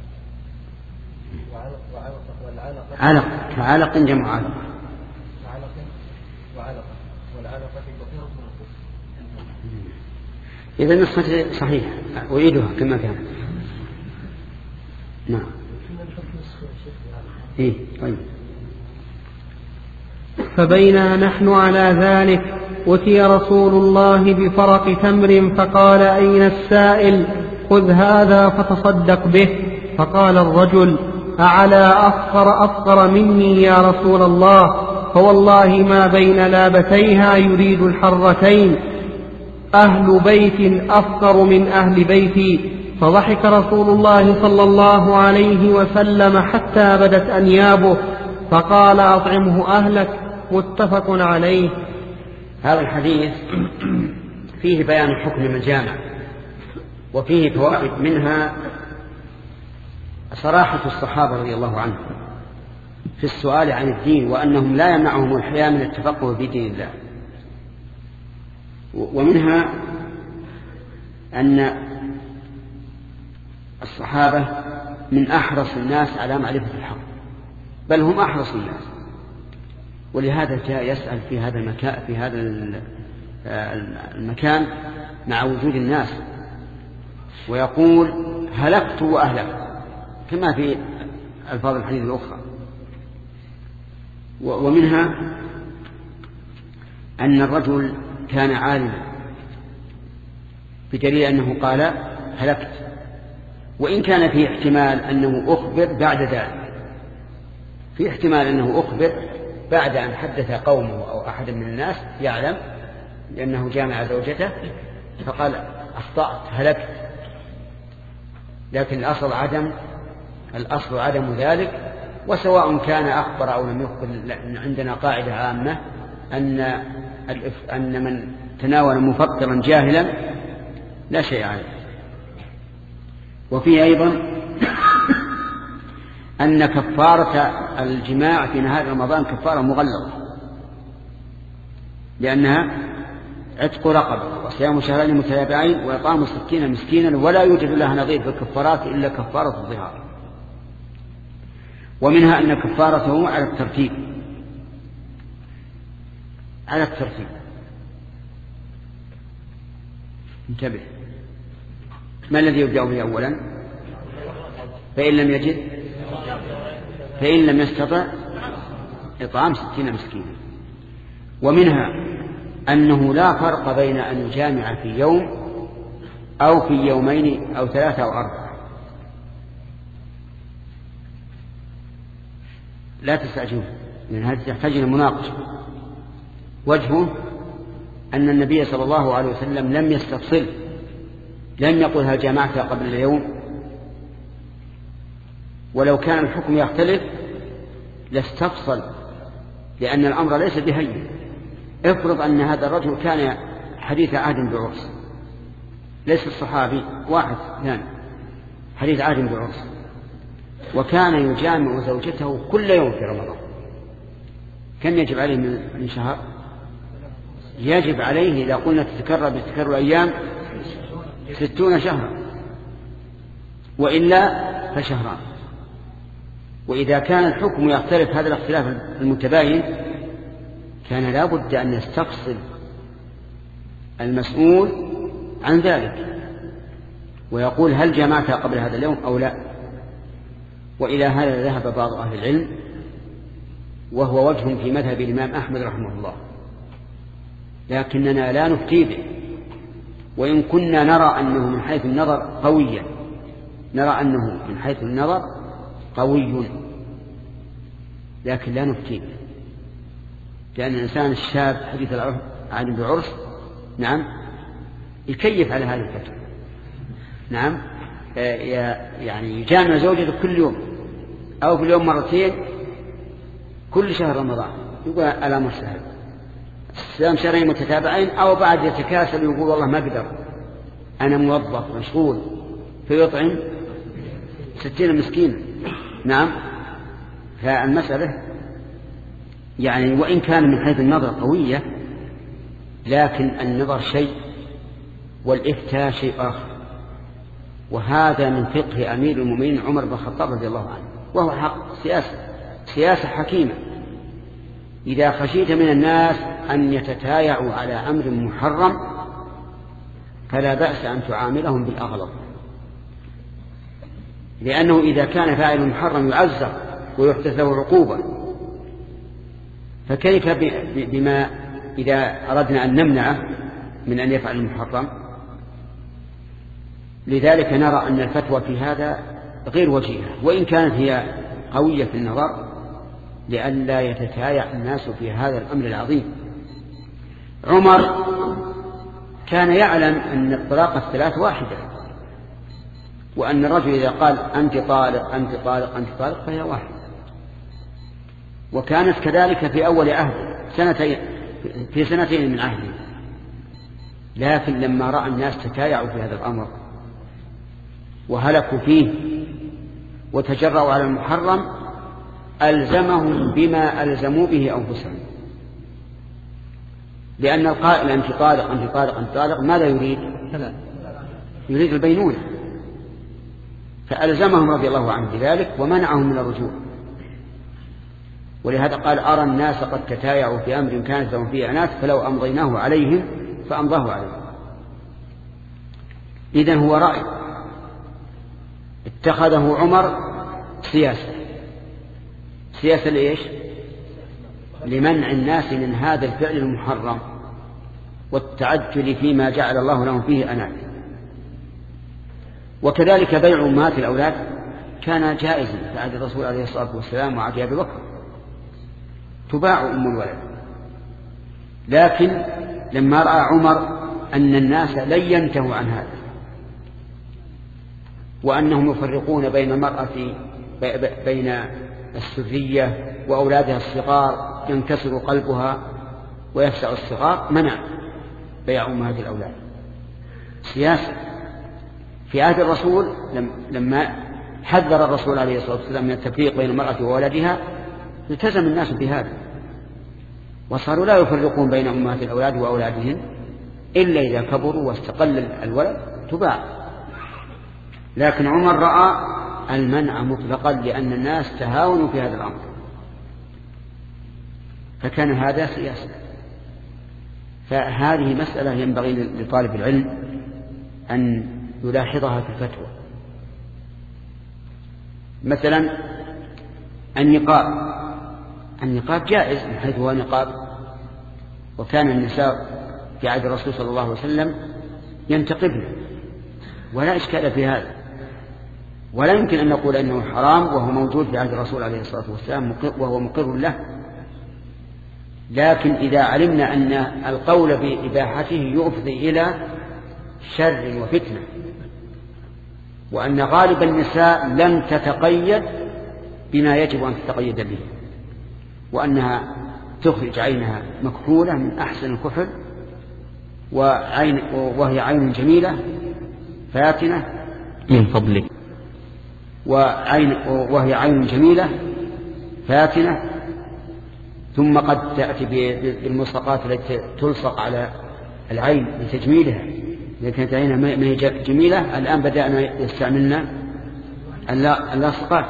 علق كعلق جمع علق والعلقة كثيرة من الخبز. إذا النسخة صحيحة أعيدها كما كان. نعم. إيه طيب. فبينا نحن على ذلك أتي رسول الله بفرق تمر فقال أين السائل؟ خذ هذا فتصدق به. فقال الرجل أعلى أفقر مني يا رسول الله؟ فوالله ما بين لابتيها يريد الحرتين أهل بيت أفقر من أهل بيتي. فضحك رسول الله صلى الله عليه وسلم حتى بدت أنيابه فقال أطعمه أهلك. متفق عليه. هذا الحديث فيه بيان حكم من جامع وفيه فوائد منها صراحة الصحابة رضي الله عنهم في السؤال عن الدين وأنهم لا يمنعهم الحياة من التفقه في دين الله. ومنها أن الصحابة من أحرص الناس على معرفة الحق بل هم أحرص الناس. ولهذا جاء يسأل في هذا المكان مع وجود الناس ويقول هلكت وأهلكت كما في ألفاظ الحديث الأخرى. ومنها أن الرجل كان عالما بدليل أنه قال هلكت وإن كان فيه احتمال أنه أخبر بعد ذلك. في احتمال أنه أخبر بعد أن حدث قومه أو أحد من الناس يعلم لأنه جامع زوجته فقال أخطأت هلكت. لكن الأصل عدم الأصل عدم ذلك، وسواء كان أخبر أو لم يخبر عندنا قاعدة عامة أن من تناول مفطرا جاهلا لا شيء عليه. وفيه أيضا أن كفارة الجماع في نهار رمضان كفارة مغلظة، لأنها عتق رقبة وصيام شهرين متتابعين وإطعام 60 مسكينا، ولا يوجد لها نظير في الكفارات إلا كفارة الظهار. ومنها أن كفارته على الترتيب، انتبه، ما الذي يبدأ به أولا؟ فإن لم يجد، فإن لم يستطع إطعام 60 مسكينا. ومنها أنه لا فرق بين أن يجامع في يوم أو في يومين أو 3 أو 4. لا تستعجلوا، لأن هذا تحتاج إلى مناقشة. وجهه أن النبي صلى الله عليه وسلم لم يستفصل، لم يقل هل جامعت قبل اليوم، ولو كان الحكم يختلف لاستفصل، لأن الأمر ليس بهين. افرض أن هذا الرجل كان حديث عهد بعرس، ليس الصحابي، واحد ثاني حديث عهد بعرس، وكان يجامع زوجته كل يوم في رمضان، كم يجب عليه من شهر؟ يجب عليه إذا قلنا تتكرر بتكرر أيام 60 شهرا، وإلا فشهران. وإذا كان الحكم يختلف هذا الاختلاف المتباين كان لا بد أن يستفصل المسؤول عن ذلك ويقول هل جمعتها قبل هذا اليوم أو لا. وإلى هذا ذهب بعض أهل العلم، وهو وجه في مذهب الإمام أحمد رحمه الله، لكننا لا نفتي به، وإن كنا نرى أنه من حيث النظر قويا، نرى أنه من حيث النظر قوي، لكن لا نفتي به، لأن الإنسان الشاب حديث العهد بعرس نعم يكيف على هذه الفترة، نعم يعني يجامع زوجته كل يوم أو في اليوم مرتين كل شهر رمضان، يقول الأمر سهل، صيام شهرين متتابعين، أو بعد يتكاسل يقول والله ما أقدر أنا موظف مشغول، فيطعم 60 مسكين. نعم، فالمسألة يعني وإن كان من حيث النظر قوية، لكن النظر شيء والإفتاء شيء آخر، وهذا من فقه أمير المؤمنين عمر بن الخطاب رضي الله عنه، وهو حق سياسة حكيمة. إذا خشيت من الناس أن يتتايعوا على أمر محرم فلا بأس أن تعاملهم بالأغلظ، لأنه إذا كان فاعل محرم يعزر ويحدث له عقوبة، فكيف بما إذا أردنا أن نمنعه من أن يفعل المحرم؟ لذلك نرى أن الفتوى في هذا غير وجيهة، وإن كانت هي قوية في النظر، لئلا يتتايع الناس في هذا الأمر العظيم. عمر كان يعلم أن الطلاق الثلاث واحدة، وأن الرجل إذا قال أنت طالق أنت طالق أنت طالق فهي واحدة، وكانت كذلك في أول عهد في سنتين من عهده. لكن لما رأى الناس تتايعوا في هذا الأمر وهلكوا فيه وتجرأوا على المحرم ألزمهم بما ألزموا به أنفسهم، لأن القائل أنت طالق أنت طالق أنت طالق ماذا يريد؟ يريد البينونة، فألزمهم رضي الله عنه بذلك ومنعهم من الرجوع. ولهذا قال أرى الناس قد تتايعوا في أمر كانت لهم فيه عنات فلو أمضيناه عليهم فأمضاه عليهم. إذن هو رأي اتخذه عمر سياسة لإيش؟ لمنع الناس من هذا الفعل المحرم والتعجل فيما جعل الله لهم فيه أنات. وكذلك بيع أمهات الأولاد كان جائزا في عهد الرسول عليه الصلاة والسلام وعهد أبي بكر، تباع أم الولد. لكن لما رأى عمر أن الناس لن ينتهوا عن هذا، وأنهم يفرقون بين المرأة بين السرية وأولادها الصغار ينكسر قلبها ويفزع الصغار، منع بيع أمهات الأولاد سياسة. في عهد الرسول لما حذر الرسول عليه الصلاة والسلام من التفريق بين المرأة وولدها التزم الناس بهذا، وصاروا لا يفرقون بين أمهات الأولاد وأولادهن إلا إذا كبروا واستقل الولد تباع. لكن عمر رأى المنع مطلقا لأن الناس تهاونوا في هذا الأمر، فكان هذا سياسة. فهذه مسألة ينبغي لطالب العلم أن يلاحظها في الفتوى. مثلا النقاب جائز من حيث هو نقاب، وكان النساء في عهد الرسول صلى الله عليه وسلم ينتقبن ولا إشكال في هذا، ولا يمكن أن نقول أنه حرام وهو موجود في عهد الرسول عليه الصلاة والسلام وهو مقر له. لكن إذا علمنا أن القول بإباحته يفضي إلى شر وفتنة، وأن غالب النساء لم تتقيد بما يجب أن تتقيد به، وأنها تخرج عينها مكحولة من أحسن الكحل، وهي عين جميلة فاتنة من فضلك، وهي عين جميلة فاتنة، ثم قد تأتي بالملصقات التي تلصق على العين لتجميلها. إذا كانت عينها ما هي جميلة الآن بدأنا يستعملنا اللاصقات،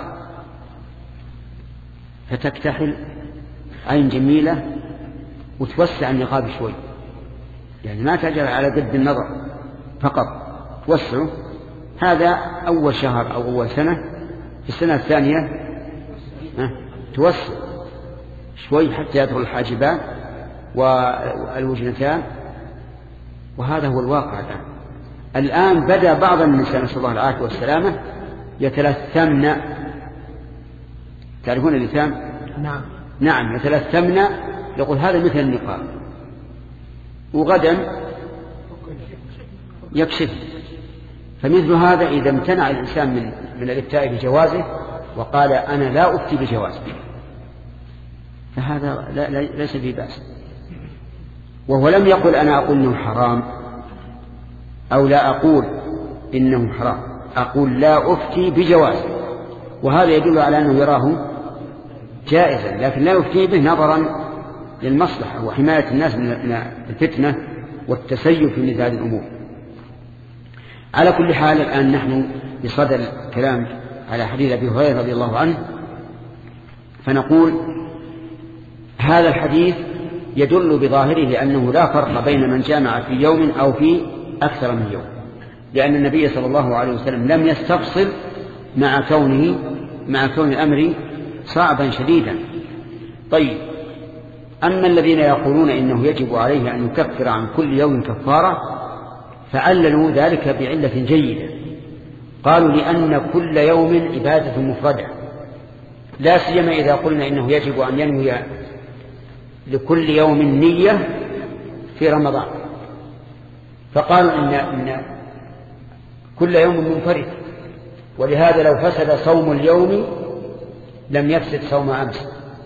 فتكتحل عين جميلة وتوسع النقاب شوي، يعني ما تجعل على قد النظر فقط، توسعه. هذا أول شهر أو أول سنة. في السنة الثانية توسع شوي حتى يدخل الحاجبان والوجنتان، وهذا هو الواقع الآن بدأ بعض النساء نسأل الله العافية والسلامة يتلثمن. تعرفون اللثام؟ نعم يتلثمن، يقول هذا مثل النقاب، وغدا يكشف. فمثل هذا إذا امتنع الإنسان من الإفتاء بجوازه وقال أنا لا أفتي بجوازه، فهذا ليس فيه بأس. وهو لم يقل أنا أقول إنه حرام أو لا أقول إنه حرام، أقول لا أفتي بجوازه، وهذا يدل على أنه يراه جائزا، لكن لا يفتي به نظرا للمصلحة وحماية الناس من الفتنة والتسيب في مثل هذه الأمور. على كل حال الآن نحن بصدد الكلام على حديث أبي هريرة رضي الله عنه، فنقول هذا الحديث يدل بظاهره أنه لا فرق بين من جامع في يوم أو في أكثر من يوم، لأن النبي صلى الله عليه وسلم لم يستفصل مع كون الأمر صعبا شديدا. طيب، أما الذين يقولون إنه يجب عليه أن يكفر عن كل يوم كفارة فعللوا ذلك بعلة جيدة، قالوا لأن كل يوم عبادة مفردة، لا سيما إذا قلنا إنه يجب أن ينوي لكل يوم نية في رمضان، فقالوا إن كل يوم منفرد، ولهذا لو فسد صوم اليوم لم يفسد صوم أمس،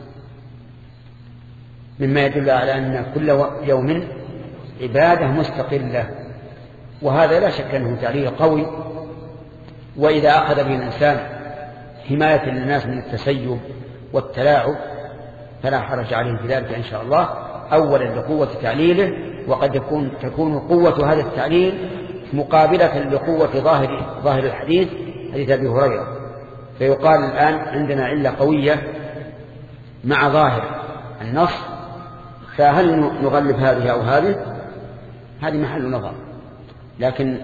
مما يدل على أن كل يوم عبادة مستقلة، وهذا لا شك أنه تعليل قوي. وإذا أخذ به الإنسان حماية للناس من التسيب والتلاعب فلا حرج عليه في ذلك إن شاء الله، أولا لقوة تعليله، وقد تكون قوة هذا التعليل مقابلة لقوة ظاهر الحديث حديث أبي هريرة، فيقال الآن عندنا علة قوية مع ظاهر النص، فهل نغلب هذه أو هذه محل نظر. لكن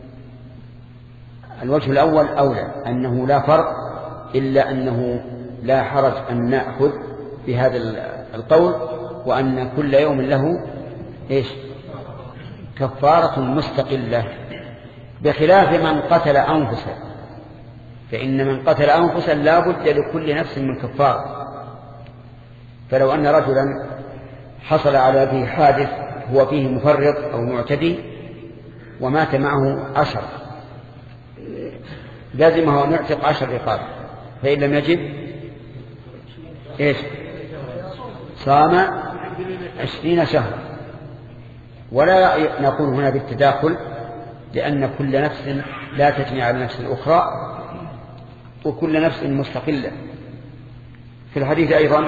الوجه الأول أولى، أنه لا فرق، إلا أنه لا حرج أن نأخذ بهذا القول، وأن كل يوم له كفارة مستقلة، بخلاف من قتل أنفسا، فإن من قتل أنفسا لا بد لكل نفس من كفارة. فلو أن رجلا حصل على به حادث هو فيه مفرط أو معتدي ومات معه 10، لازمه أن يعتق 10 رقاب، فإن لم يجد إيش؟ صام 20 شهرا. ولا نقول هنا بالتداخل، لأن كل نفس لا تجني على نفس الأخرى، وكل نفس مستقلة. في الحديث أيضا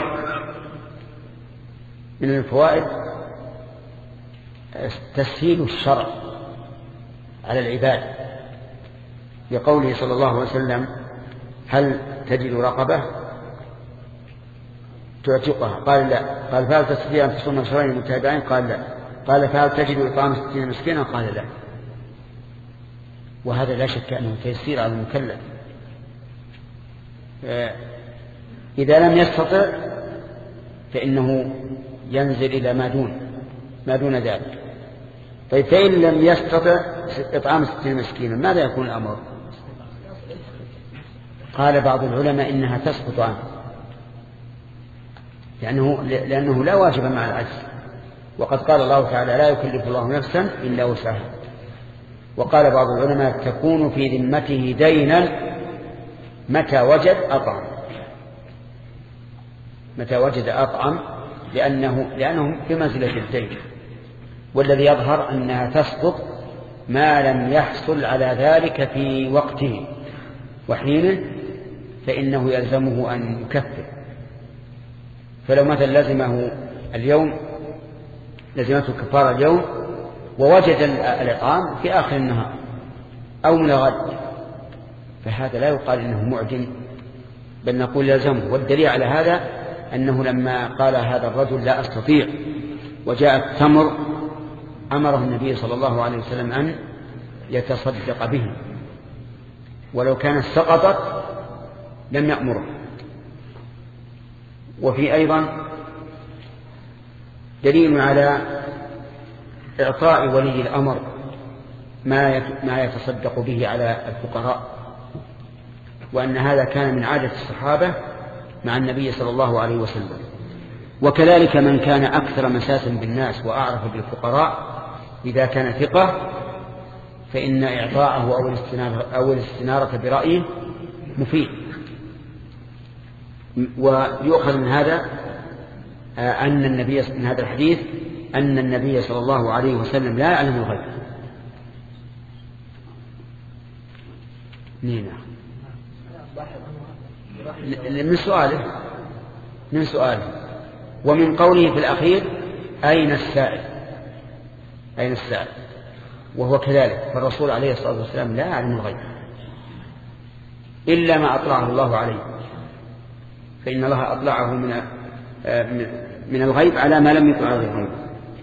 من الفوائد تسهيل الشرع على العباد، بقوله صلى الله عليه وسلم: هل تجد رقبة تعتقها؟ قال لا. قال: فهل تستطيع أن تصوم شهرين متتابعين؟ قال لا. قال: فهل تجد إطعام 60 مسكينا؟ قال لا. وهذا لا شك أنه تيسير على المكلف. إذا لم يستطع فإنه ينزل إلى ما دون ذلك. طيب فإن لم يستطع إطعام 60 مسكينا ماذا يكون الأمر؟ قال بعض العلماء إنها تسقط عنه، لأنه لا واجب مع العجز، وقد قال الله تعالى: لا يكلف الله نفسا إلا وسعها. وقال بعض العلماء: تكون في ذمته دينا متى وجد أطعم، لأنه بمنزلة الدين. والذي يظهر أنها تسقط ما لم يحصل على ذلك في وقته وحينه، فإنه يلزمه أن يكفر. فلو مثلا لزمته كفارة اليوم ووجد الإطعام في آخر النهار أو من الغد، فهذا لا يقال إنه معجم، بل نقول يلزمه. والدليل على هذا أنه لما قال هذا الرجل: لا أستطيع، وجاء التمر، أمره النبي صلى الله عليه وسلم أن يتصدق به، ولو كانت سقطت لم يأمره. وفي أيضا دليل على إعطاء ولي الأمر ما يتصدق به على الفقراء، وأن هذا كان من عادة الصحابة مع النبي صلى الله عليه وسلم. وكذلك من كان أكثر مساسا بالناس وأعرف بالفقراء إذا كان ثقة، فإن إعطاءه أو الاستنارة برأيه مفيد. ويؤخذ من هذا من هذا الحديث أن النبي صلى الله عليه وسلم لا يعلم الغيب. نينا من سؤاله ومن قوله في الأخير: أين السائل؟ وهو كذلك، فالرسول عليه الصلاة والسلام لا يعلم الغيب إلا ما أطلعه الله عليه، فإن الله أطلعه من الغيب على ما لم يطلع عليه الغيب.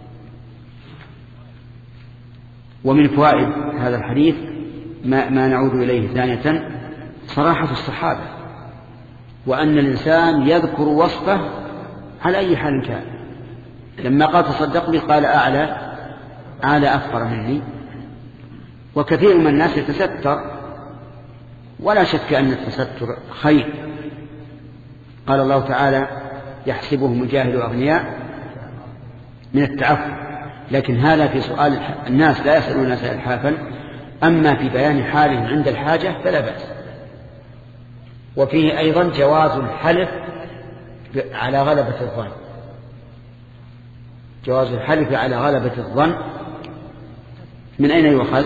ومن فوائد هذا الحديث ما نعود إليه ثانية صراحة الصحابة، وأن الإنسان يذكر وصفه على أي حال كان. لما قال: تصدق لي، قال: أعلى أفقر مني. وكثير من الناس يتستر، ولا شك أن التستر خير. قال الله تعالى: يحسبهم الجاهل أغنياء من التعفف. لكن هذا في سؤال الناس، لا يسألون الناس إلحافا. أما في بيان حالهم عند الحاجة فلا بأس. وفيه أيضا جواز الحلف على غلبة الظن. جواز الحلف على غلبة الظن من أين يؤخذ؟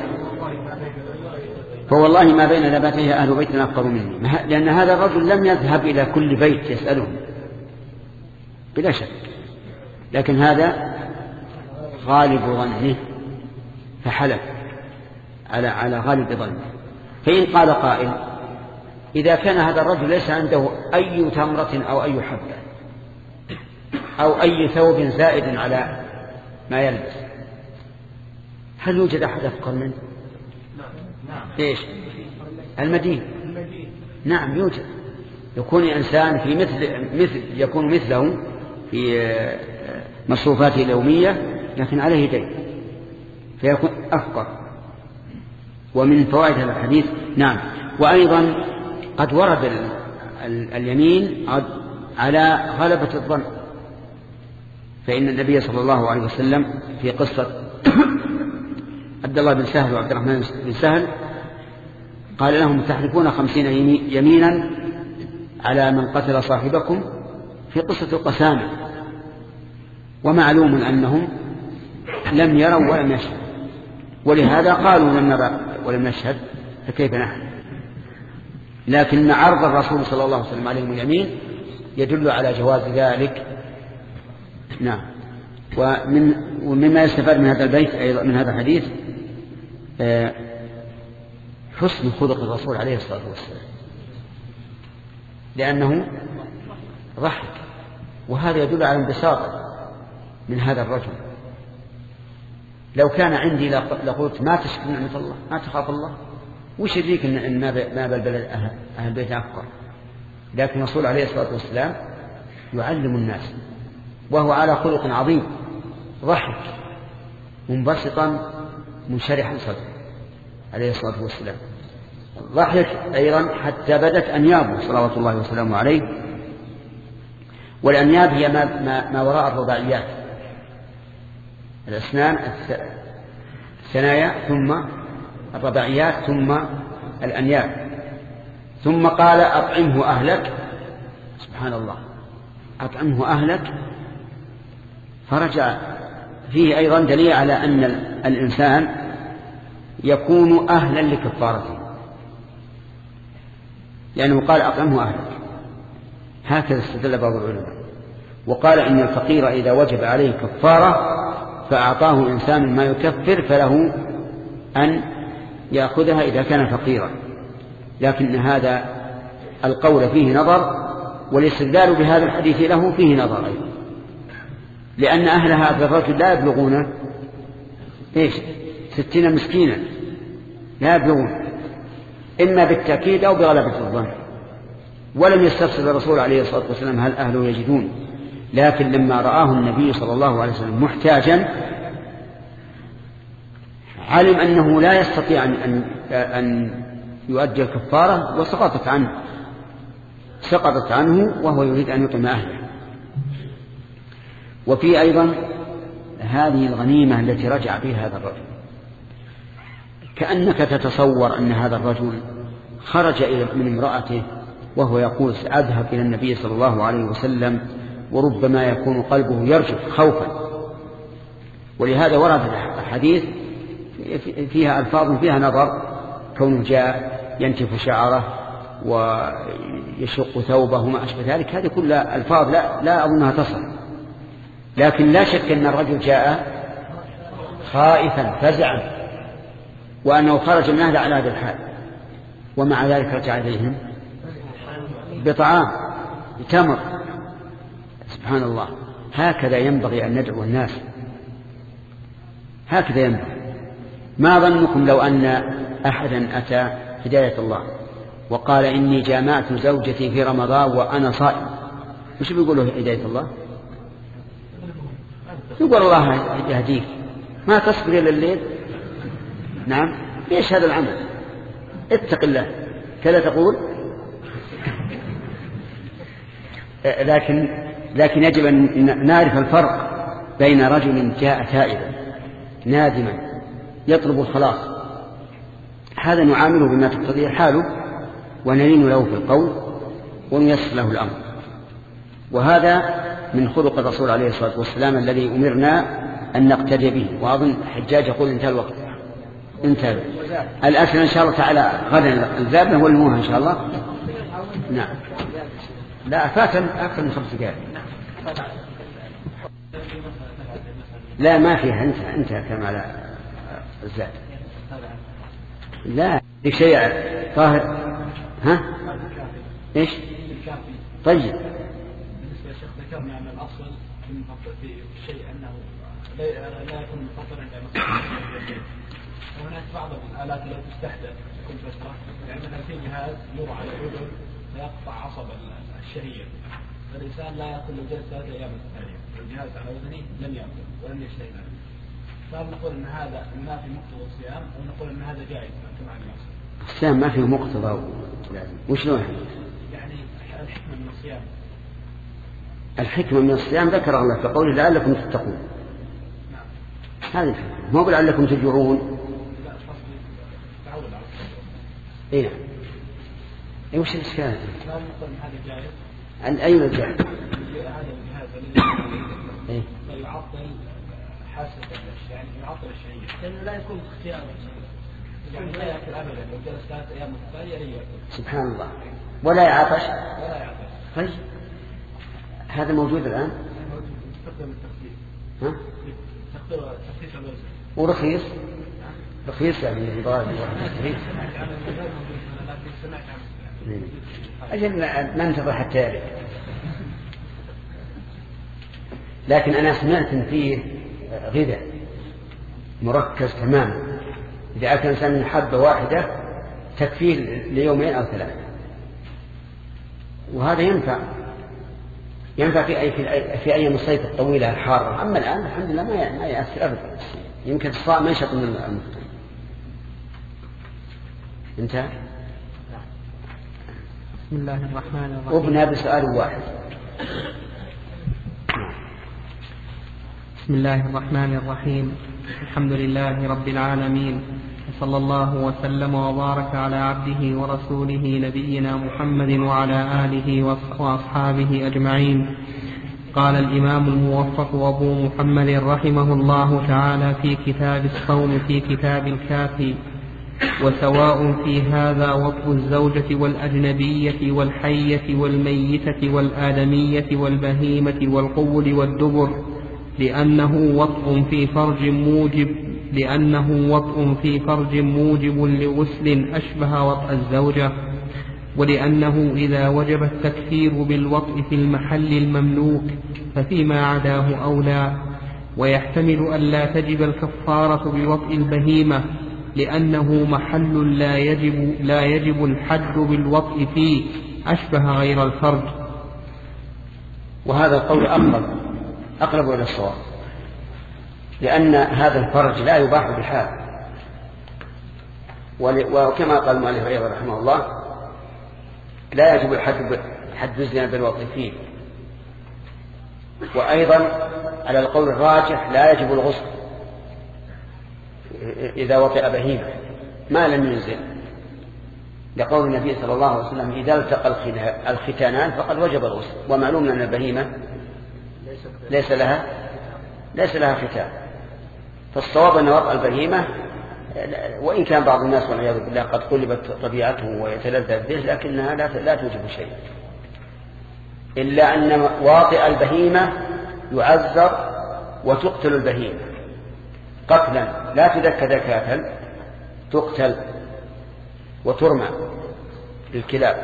فوالله ما بين لباتيه أهل بيت أفقر مني، لأن هذا الرجل لم يذهب إلى كل بيت يسألهم بلا شك، لكن هذا غالب ظنه فحلف على غالب ظنه. فإن قال قائل: إذا كان هذا الرجل ليس عنده أي تمرة أو أي حبة أو أي ثوب زائد على ما يلبس، هل يوجد أحد أفقر منه؟ إيش؟ المدينة. نعم يوجد. يكون إنسان يكون مثله في مصروفاته اليومية، لكن عليه دين فيكون أفقر. ومن فوائد هذا الحديث نعم. وأيضا قد ورد اليمين على غلبة الظن، فإن النبي صلى الله عليه وسلم في قصة عبد الله بن سهل وعبد الرحمن بن سهل قال لهم: تحلفون 50 يمينا على من قتل صاحبكم في قصة القسامة، ومعلوم أنهم لم يروا ولم يشهد، ولهذا قالوا لم نرى ولم نشهد، فكيف نحن؟ لكن عرض الرسول صلى الله عليه وسلم عليهم اليمين يدل على جواز ذلك. نعم. ومما يستفاد من هذا البيت أيضا من هذا الحديث حسن خلق الرسول عليه الصلاة والسلام، لأنه ضحك، وهذا يدل على انبساط من هذا الرجل. لو كان عندي لقلت ما تشكر نعمة الله، ما تخاف الله، وش يدريك إن ما بالبلد أهل البيت أفقر. لكن الرسول عليه الصلاة والسلام يعلم الناس، وهو على خلق عظيم، ضحك منبسطا منشرحا صدره عليه الصلاة والسلام. ضحك أيضا حتى بدت أنيابه صلوات الله وسلامه عليه، والأنياب هي ما وراء الرباعيات، الأسنان الثنايا ثم الرباعيات ثم الأنياب. ثم قال أطعمه أهلك، سبحان الله، أطعمه أهلك. فرجع فيه أيضا دليل على أن الإنسان يكون أهلا لكفارته، لأنه قال أطعمه أهلك، هكذا استدل بعض العلماء. وقال إن الفقير إذا وجب عليه كفارة فأعطاه إنسان ما يكفر فله أن يأخذها إذا كان فقيرا. لكن هذا القول فيه نظر، والاستدلال بهذا الحديث له فيه نظر أيضا، لأن أهل هذا الرجل لا يبلغون 60 مسكينا، لا يبلغون، إما بالتأكيد أو بغلبة الظن. ولم يستفسر الرسول عليه الصلاة والسلام هل أهله يجدون، لكن لما رآه النبي صلى الله عليه وسلم محتاجا علم أنه لا يستطيع أن يؤدي الكفارة، سقطت عنه وهو يريد أن يطعم أهله. وفي أيضا هذه الغنيمة التي رجع بها هذا الرجل، كأنك تتصور أن هذا الرجل خرج من امرأته وهو يقول سأذهب إلى النبي صلى الله عليه وسلم، وربما يكون قلبه يرجف خوفا. ولهذا ورد الحديث فيها ألفاظ فيها نظر، كونه جاء ينتف شعره ويشق ثوبه وما أشبه ذلك، هذه كلها ألفاظ لا أظنها تصل. لكن لا شك أن الرجل جاء خائفا فزعا، وأنه خرج من أهله على هذا الحال، ومع ذلك رجع إليهم بطعام بتمر. سبحان الله، هكذا ينبغي أن ندعو الناس، هكذا ينبغي. ما ظنكم لو أن أحدا أتى هداية الله وقال إني جامعت زوجتي في رمضان وأنا صائم، مش بيقولوا هداية الله؟ يقول الله يهديك، ما تصبر إلى الليل. نعم، ليش هذا العمل؟ اتق الله، كذا تقول. لكن يجب أن نعرف الفرق بين رجل جاء تائبا نادما يطلب الخلاص، هذا نعامله بما تقتضيه حاله ونلين له في القول ونيسر له الأمر. وهذا من خلق الرسول عليه الصلاة والسلام الذي أمرنا أن نقتدي به. وأظن حجاج يقول انتهى الوقت، انتهى الأسئلة إن شاء الله تعالى غدا الذابة والموها إن شاء الله. نعم، لا فات أكثر من 5 دقائق. لا ما فيها، انت كما على الزاد. لا في شيء طاهر. ها ايش؟ طيب بالنسبة يا شيخ ذكرنا أن الأصل في الشيء أنه لا يكون مفطرا عند مصدر، وهناك بعض الآلات التي تستحدث تكون فترة، يعني مثلا في جهاز يوضع على الأذن فيقطع عصب الشهية، فالإنسان لا يأكل الجلسة 3 أيام الثانية، الجهاز على أذنه لم يأكل ولم يشتهي ذلك. فهل نقول أن هذا ما في مقتضى الصيام، أو نقول أن هذا جائز كما عن الأصل؟ الصيام ما فيه مقتضى لازم. وشلون يعني الحكمة من الصيام؟ الحكمة من الصيام ذكر الله في قوله لعلكم تتقون. هذه الحكمة، مو لعلكم تجوعون. لا، قصدي تعود على الصيام. إيه. وش الإشكال؟ لا نقول هذا جائز. عند أي مجال؟ هذا الجهاز الذي يعطل حاسة يعني يعطل الشيء لأنه لا يكون اختياره يعني لا يأكل أبدا لو جلس 3 أيام متتالية لا يأكل. سبحان الله. ولا يعطش؟ ولا يعطش. طيب هذا موجود الآن؟ يستخدم التخفيف. ها؟ تخفيف الوزن. ورخيص؟ رخيص يعني يضاعف رخيص. أجل ننتظر حتى يرد. لكن أنا سمعت أن فيه غذاء مركز تماما إذا أكل إنسان حبة واحدة تكفيه ليومين أو 3 وهذا ينفع في أيام الصيف الطويلة الحارة. أما الآن الحمد لله ما يأثر أبدا. يمكن الصائم ينشط من المفطر. انتهى. بسم الله الرحمن الرحيم. وابنى بسؤال واحد. بسم الله الرحمن الرحيم. الحمد لله رب العالمين، وصلى الله وسلم وبارك على عبده ورسوله نبينا محمد وعلى آله وأصحابه أجمعين. قال الإمام الموفق أبو محمد رحمه الله تعالى في كتاب الصوم في كتاب الكافي: وسواء في هذا وطء الزوجة والأجنبية والحية والميتة والآدمية والبهيمة والقول والدبر، لأنه وطء في فرج موجب لغسل أشبه وطء الزوجة، ولأنه إذا وجب التكفير بالوطء في المحل المملوك ففيما عداه أولى. ويحتمل أن لا تجب الكفارة بوطء البهيمة لأنه محل لا يجب الحد بالوطء فيه أشبه غير الفرج. وهذا القول أقرب إلى الصواب، لأن هذا الفرج لا يباح بحال. وكما قال المؤلف أيضا رحمه الله: لا يجب حد الزنا بالوطء فيه. وأيضا على القول الراجح لا يجب الغسل إذا وطئ بهيمة ما لم ينزل، لقول النبي صلى الله عليه وسلم: إذا التقى الختانان فقد وجب الغسل. ومعلوم أن البهيمة ليس لها ختان. فالصواب أن وطئ البهيمة، وإن كان بعض الناس والعياذ بالله قد قلبت طبيعته ويتلذذ به، لكنها لا توجب شيء، إلا أن واطئ البهيمة يعذر وتقتل البهيمة قتلا لا تذكى ذكاة، تقتل وترمى للكلاب.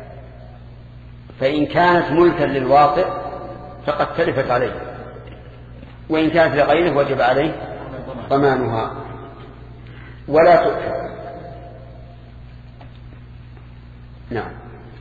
فإن كانت ملكا للواطئ فقد تلفت عليه، وإن كانت لغيره وجب عليه ضمانها ولا تؤثر. نعم.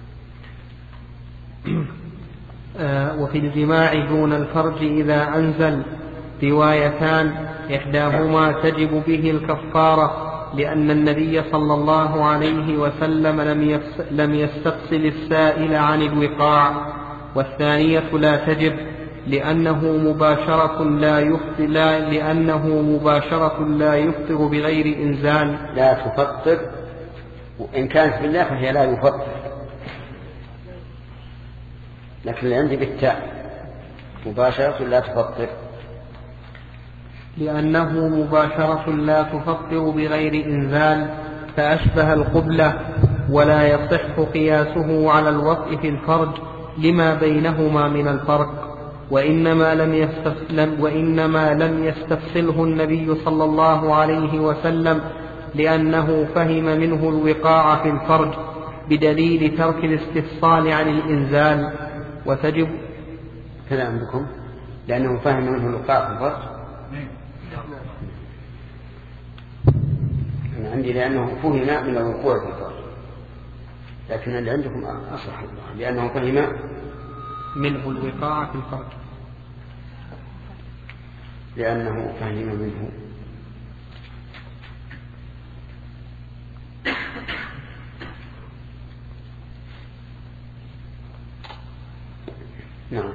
وفي الجماع دون الفرج إذا أنزل روايتان: إحداهما تجب به الكفارة لأن النبي صلى الله عليه وسلم لم يستفصل السائل عن الوقاع، والثانية لا تجب لأنه مباشرة لا يفطر بغير إنزال. لا تفطر، وإن كانت بالله فهي لا يفطر، لكن اللي عندي بالتاء مباشرة لا تفطر. لأنه مباشرة لا تفطر بغير إنزال فأشبه القبلة، ولا يصح قياسه على الوطء في الفرج لما بينهما من الفرق. وإنما لم يستفصله النبي صلى الله عليه وسلم لأنه فهم منه الوقاع في الفرج بدليل ترك الاستفصال عن الإنزال. وتجب كذا عندكم لأنه فهم منه الوقاع في الفرج. أنا عندي لأنه فهم من الوقوع في الفرج، لكن اللي عندكم أصح لأنه فهم منه الوقاع في الفرج، لأنه فهم منه. نعم.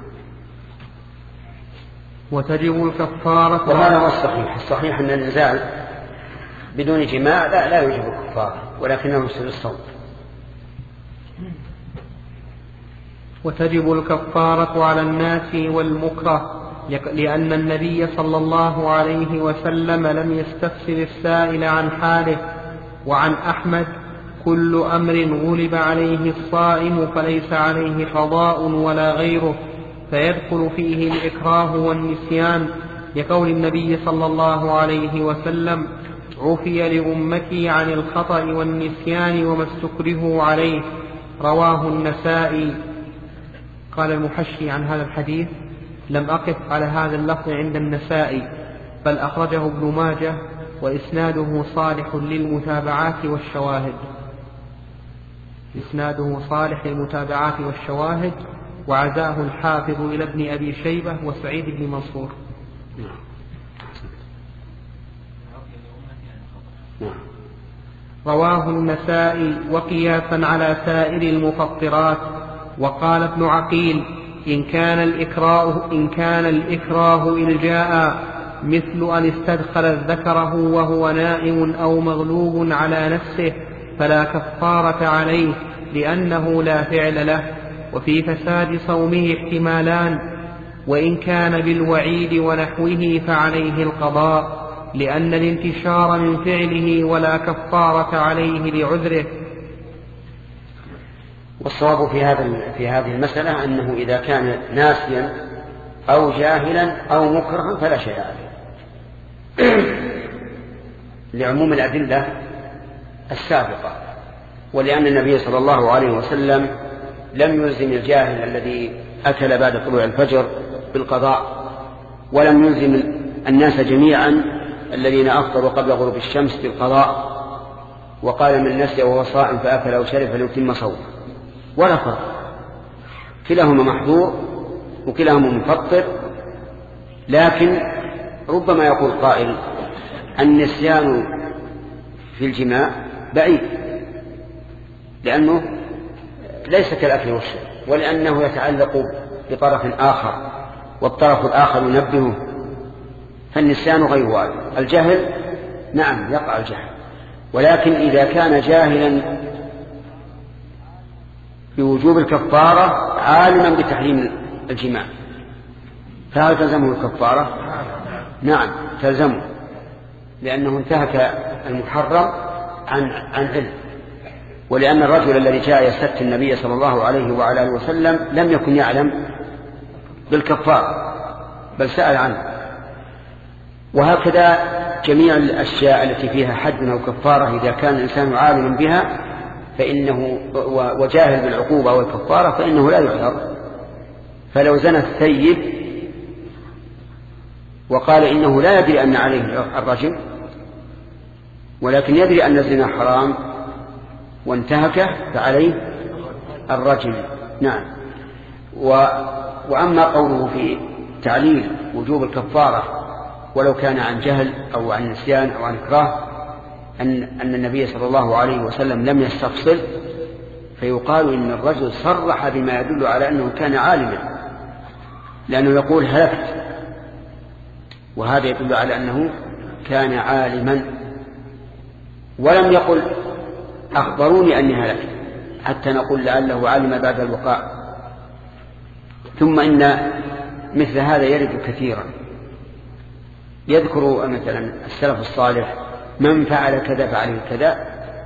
وتجب الكفارة. وهذا هو الصحيح. الصحيح أن النزال بدون جماع لا يوجب الكفارة، ولكنه يفسد الصوم. وتجب الكفارة على الناس والمكره، لأن النبي صلى الله عليه وسلم لم يستفسر السائل عن حاله. وعن أحمد: كل أمر غلب عليه الصائم فليس عليه قضاء ولا غيره، فيدخل فيه الإكراه والنسيان، لقول النبي صلى الله عليه وسلم: عفي لأمتي عن الخطأ والنسيان وما استكرهوا عليه. رواه النسائي. قال المحشي عن هذا الحديث: لم أقف على هذا اللفظ عند النسائي، بل أخرجه ابن ماجه، وإسناده صالح للمتابعات والشواهد. إسناده صالح للمتابعات والشواهد، وعزاه الحافظ إلى ابن أبي شيبة وسعيد بن منصور. رواه النسائي وقياسا على سائر المفطرات. وقال ابن عقيل: إن كان الإكراه إلجاء، مثل أن استدخل ذكره وهو نائم أو مغلوب على نفسه، فلا كفارة عليه لأنه لا فعل له. وفي فساد صومه احتمالان: وإن كان بالوعيد ونحوه فعليه القضاء، لأن الانتشار من فعله ولا كفارة عليه لعذره. والصواب في هذه المسألة أنه إذا كان ناسيا أو جاهلا أو مكرها فلا شيء عليه، لعموم الأدلة السابقة، ولأن النبي صلى الله عليه وسلم لم يلزم الجاهل الذي أكل بعد طلوع الفجر بالقضاء، ولم يلزم الناس جميعا الذين أفطروا قبل غروب الشمس بالقضاء، وقال: من نسي وهو صائم فأكل أو شرب فليتم صومه، ولا فرق، كلاهما محظور وكلاهما مفطر. لكن ربما يقول قائل: النسيان في الجماع بعيد، لأنه ليس كالأكل والشرب، ولأنه يتعلق بطرف آخر، والطرف الآخر ينبهه، فالنسيان غير واجب. الجهل نعم يقع الجهل، ولكن إذا كان جاهلا بوجوب الكفارة عالما بتحريم الجماع، فهل تلزمه الكفارة؟ نعم تلزمه، لأنه انتهك المحرم عن علم، ولأن الرجل الذي جاء يستفتي النبي صلى الله عليه وعلى آله وسلم لم يكن يعلم بالكفارة، بل سأل عنه. وهكذا جميع الأشياء التي فيها حد أو كفارة إذا كان الإنسان عالما بها فإنه وجاهل بالعقوبة والكفارة فإنه لا يعذر. فلو زنى الثيب وقال إنه لا يدري أن عليه الرجم، ولكن يدري أن الزنا حرام وانتهكه، فعليه الرجم. نعم. وأما قوله في تعليل وجوب الكفارة ولو كان عن جهل أو عن نسيان أو عن إكراه أن النبي صلى الله عليه وسلم لم يستفصل، فيقال إن الرجل صرح بما يدل على أنه كان عالما، لأنه يقول هلكت، وهذا يدل على أنه كان عالما، ولم يقل أخبروني أني هلكت حتى نقول لعله علم بعد الوقاع. ثم إن مثل هذا يرد كثيرا، يذكر مثلا السلف الصالح من فعل كذا فعله كذا،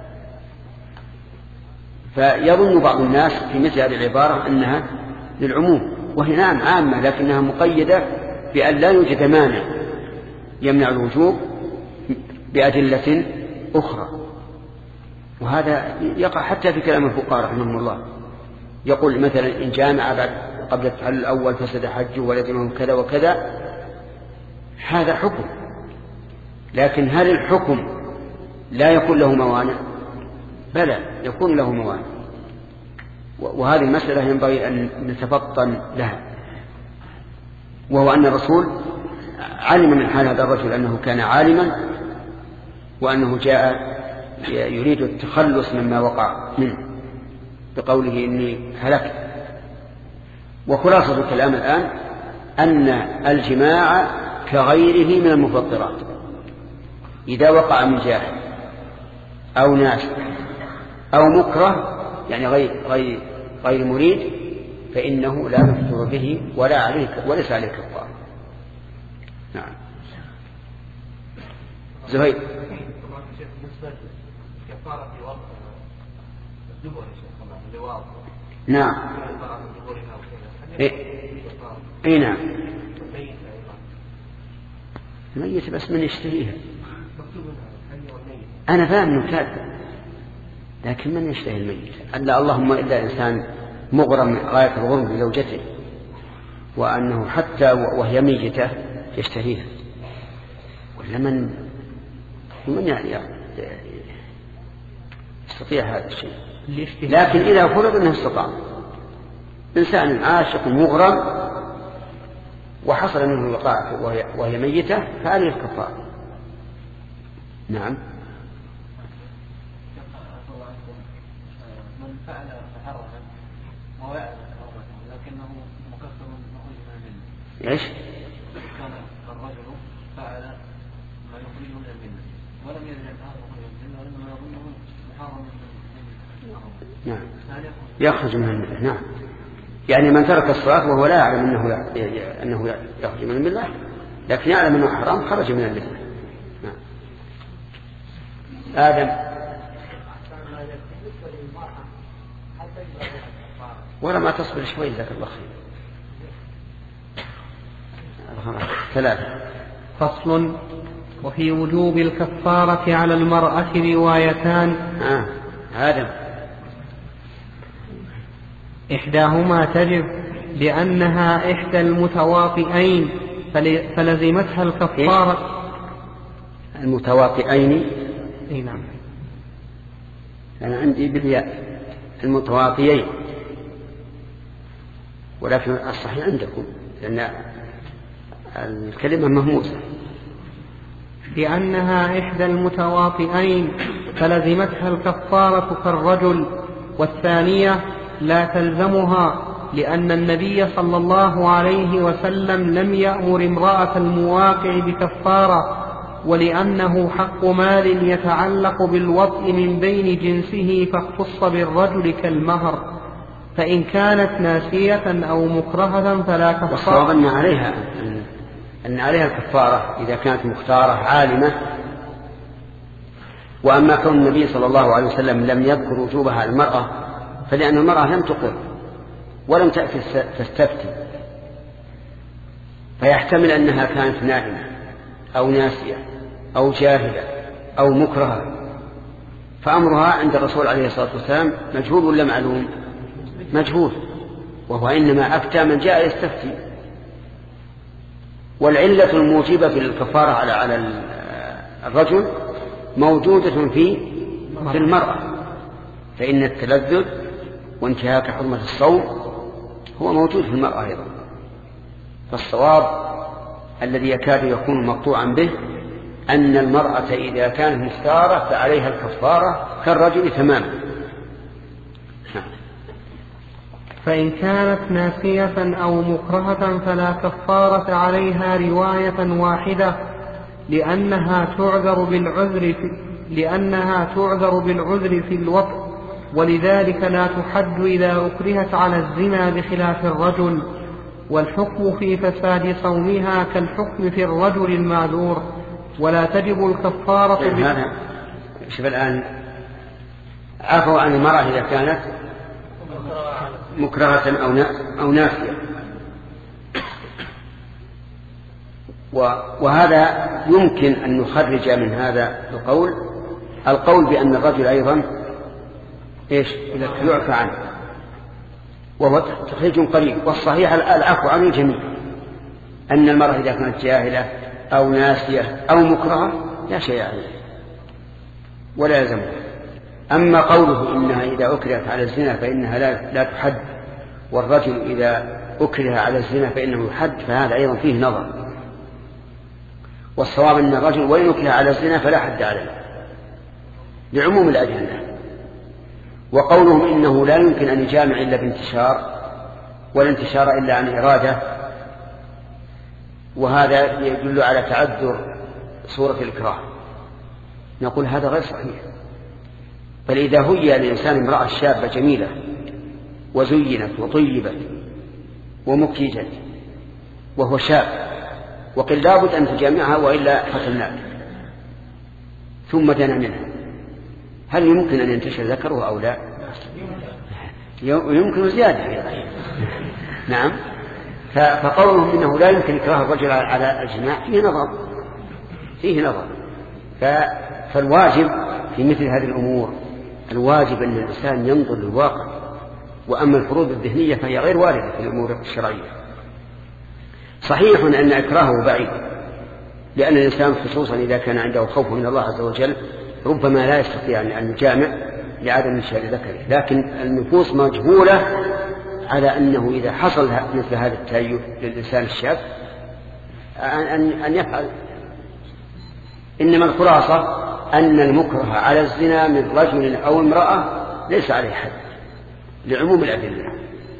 فيظن بعض الناس في مثل هذه العبارة أنها للعموم، وهي نعم عامة، لكنها مقيدة بأن لا يوجد مانع يمنع الوجوب بأدلة أخرى. وهذا يقع حتى في كلام الفقهاء رحمهم الله، يقول مثلا إن جامع قبل التحلل الأول فسد حجه ولزمه كذا وكذا، هذا حكم، لكن هل الحكم لا يكون له موانع؟ بلى يكون له موانع، وهذه المسألة ينبغي أن نتفطن لها، وهو أن الرسول علم من حال هذا الرجل أنه كان عالما، وأنه جاء يريد التخلص مما وقع منه بقوله إني هلكت. وخلاصة الكلام الآن أن الجماع كغيره من المفطرات، إذا وقع من جاهل أو ناس أو مكره يعني غير مريد فإنه لا يفطر به ولا عليك وليس عليك كفارة. نعم. زهير. نعم. اي نعم. الميت بس من يشتهيها. أنا فاهم أنه كاذب، لكن من يشتهي الميت؟ ألا اللهم إلا إنسان مغرم غاية الغرم بزوجته، وأنه حتى وهي ميتة يشتهيها، ولا من يعني يستطيع هذا الشيء. لكن إذا فرض أنه استطاع إنسان عاشق مغرم وحصل منه الوقاع وهي ميتة فعليه الكفارة. نعم. من فعل محرما وهو يعلم لكنه مكفر مخرج من الملة. ايش؟ كان الرجل فعل ما يخرجه من الملة ولم يدري انه مخرج من الملة وانما يظنه محرم من الملة. نعم. يخرج من الملة. نعم. يعني من ترك الصلاة وهو لا يعلم أنه يخرج من الملة، لكن يعلم أنه حرام خرج من الملة. نعم. آدم. ولا ما تصبر شوي ذاك الله خير. 3. فصل. وفي وجوب الكفارة على المرأة روايتان. آدم. إحداهما تجب لأنها إحدى المتواطئين فلزمتها الكفارة. المتواطئين. اي نعم. أنا عندي بالياء المتواطئين، ولكن الصحيح عندكم لأن الكلمة مهموسة. لأنها إحدى المتواطئين فلزمتها الكفارة كالرجل. والثانية لا تلزمها لأن النبي صلى الله عليه وسلم لم يأمر امرأة المواقع بكفارة، ولأنه حق مال يتعلق بالوطء من بين جنسه فاختص بالرجل كالمهر، فإن كانت ناسية أو مكرهة فلا كفارة. والصواب أن عليها الكفارة إذا كانت مختارة عالمة. وأما كون النبي صلى الله عليه وسلم لم يذكر وجوبها على المرأة فلأن المرأة لم تقر ولم تأتي تستفتي، فيحتمل أنها كانت نائمة أو ناسية أو جاهلة أو مكرهة، فأمرها عند الرسول عليه الصلاة والسلام مجهول ولا معلوم؟ مجهول، وهو إنما أفتى من جاء يستفتي. والعلة الموجبة في الكفارة على الرجل موجودة في المرأة، فإن التلذذ وانتهاك حرمة الصوم هو موجود في المرأة أيضا. فالصواب الذي يكاد يكون مقطوعا به أن المرأة إذا كانت مختارة فعليها الكفارة كالرجل تماما. فإن كانت ناسية أو مكرهة فلا كفارة عليها رواية واحدة لأنها تعذر بالعذر في الوطء، ولذلك لا تحد إذا أكرهت على الزنا بخلاف الرجل. والحكم في فساد صومها كالحكم في الرجل المعذور، ولا تجب الكفارة. هذا شوف الآن عفوا عن المرأة إذا كانت مكرهة أو ناسية، وهذا يمكن أن نخرج من هذا القول بأن الرجل أيضا يعفى عنه، وهو تخريج قريب. والصحيح العفو عن الجميع، أن المرأة إذا كانت جاهلة أو ناسية أو مكرهة لا شيء عليه ولا يلزمها. أما قوله إنها إذا أكرهت على الزنا فإنها لا تحد، والرجل إذا أكره على الزنا فإنه يحد، فهذا أيضا فيه نظر. والصواب أن الرجل وإن أكره على الزنا فلا حد عليه لعموم الأدلة. وقولهم إنه لا يمكن أن يجامع إلا بانتشار، ولا انتشار إلا عن إرادة، وهذا يدل على تعذر صورة الإكراه. نقول هذا غير صحيح. بل إذا هي الإنسان امرأة شابة جميلة وزينت وطيبت ومكيجا وهو شاب وقل لابد أن تجامعها وإلا قتلناك، ثم دنا منها، هل يمكن أن ينتشر ذكره أو لا؟ يمكن زيادة. نعم. فقولهم إنه لا يمكن إكراه الرجل على الجماع فيه نظر. فالواجب في مثل هذه الأمور الواجب أن الإنسان ينظر للواقع، وأما الفروض الذهنية فهي غير واردة في الأمور الشرعية. صحيح أن إكراهه بعيد، لأن الإنسان خصوصا إذا كان عنده خوف من الله عز وجل ربما لا يستطيع أن يجامع لعدم انتشار ذكره، لكن النفوس مجبولة على أنه إذا حصل مثل هذا التأيف للإنسان الشاب أن يفعل. إنما الخلاصة أن المكره على الزنا من رجل أو امرأة ليس عليه حد لعموم الأدلة.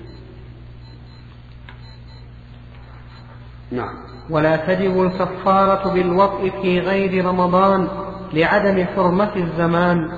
نعم. ولا تجب الكفارة بالوطء في غير رمضان لعدم حرمة الزمان.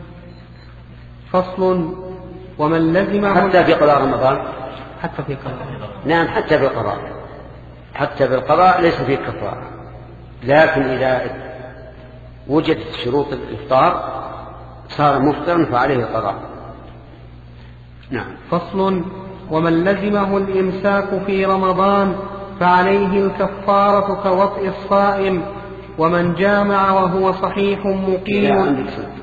فصل. ومن لزمه حتى في قضاء رمضان. حتى في قضاء. نعم حتى في القضاء. حتى في القضاء ليس فيه كفارة، لكن إذا وجدت شروط الإفطار صار مفطرا فعليه القضاء. نعم. فصل. ومن لزمه الإمساك في رمضان فعليه الكفارة كوطء الصائم، ومن جامع وهو صحيح مقيم.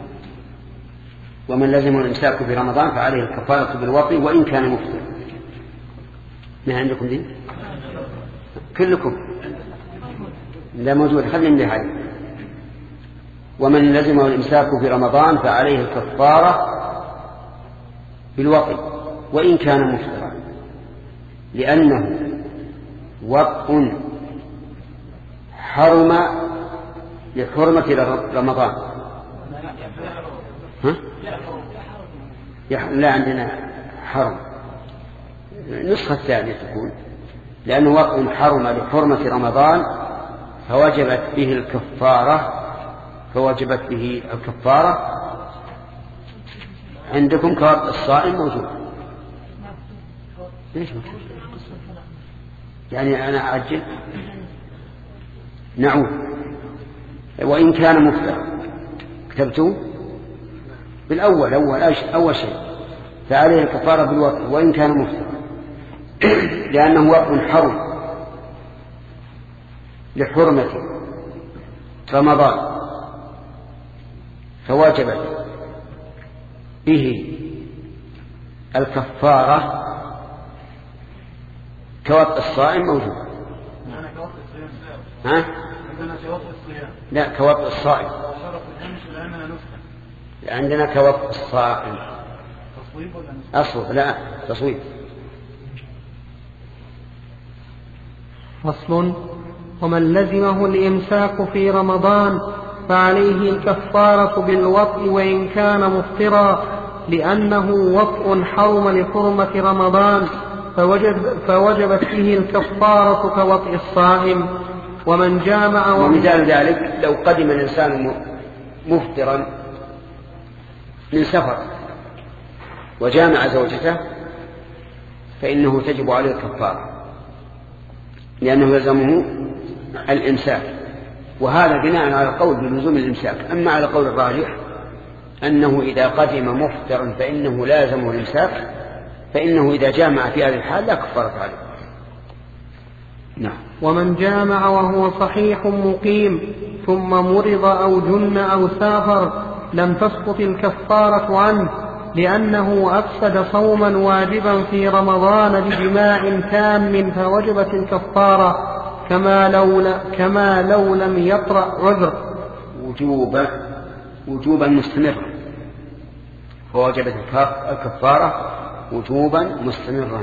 ومن لزمه الإمساك في رمضان فعليه الكفارة بالوطء وإن كان مفطر. ما عندكم دي؟ كلكم لا موجود، خلينا نده عليه. ومن لزمه الإمساك في رمضان فعليه الكفارة بالوطء وإن كان مفطرا، لأنه وطء حرم لحرمة رمضان. لا عندنا حرم، النسخة الثانية تكون لأنه وطء حرم لحرمة رمضان فوجبت به الكفارة. عندكم كوطء الصائم موجود. ليش يعني أنا أعجل؟ نعود. وإن كان مفطر كتبته بالأول أول شيء فعليه الكفارة بالوطء وإن كان مفطر، لأنه وطء حرم لحرمة رمضان فوجبت به الكفارة كوطء الصائم موجود. ها؟ لا كوطء الصائم عندنا كوطء الصائم. أصل لا تصويب. فصل. ومن لزمه الإمساك في رمضان فعليه الكفارة بالوطء وإن كان مفطرا، لأنه وطء حرم لحرمة رمضان فوجبت فيه الكفارة كوطء الصائم. ومن جامع ومثال ذلك لو قدم الإنسان مفطرا من سفر وجامع زوجته فإنه تجب عليه الكفارة لأنه يلزمه الإمساك، وهذا بناء على القول بلزوم الإمساك. أما على قول الراجح أنه إذا قدم مفطرا فإنه لازمه الإمساك، فإنه إذا جامع في هذه الحال لا كفارة عليه. نعم. ومن جامع وهو صحيح مقيم ثم مرض أو جن أو سافر لم تسقط الكفارة عنه، لأنه أفسد صوما واجبا في رمضان بجماع تام فوجبت الكفارة كما لو لم يطرأ عذر وجوبا مستمرا، فوجبت الكفارة وجوبا مستمرا.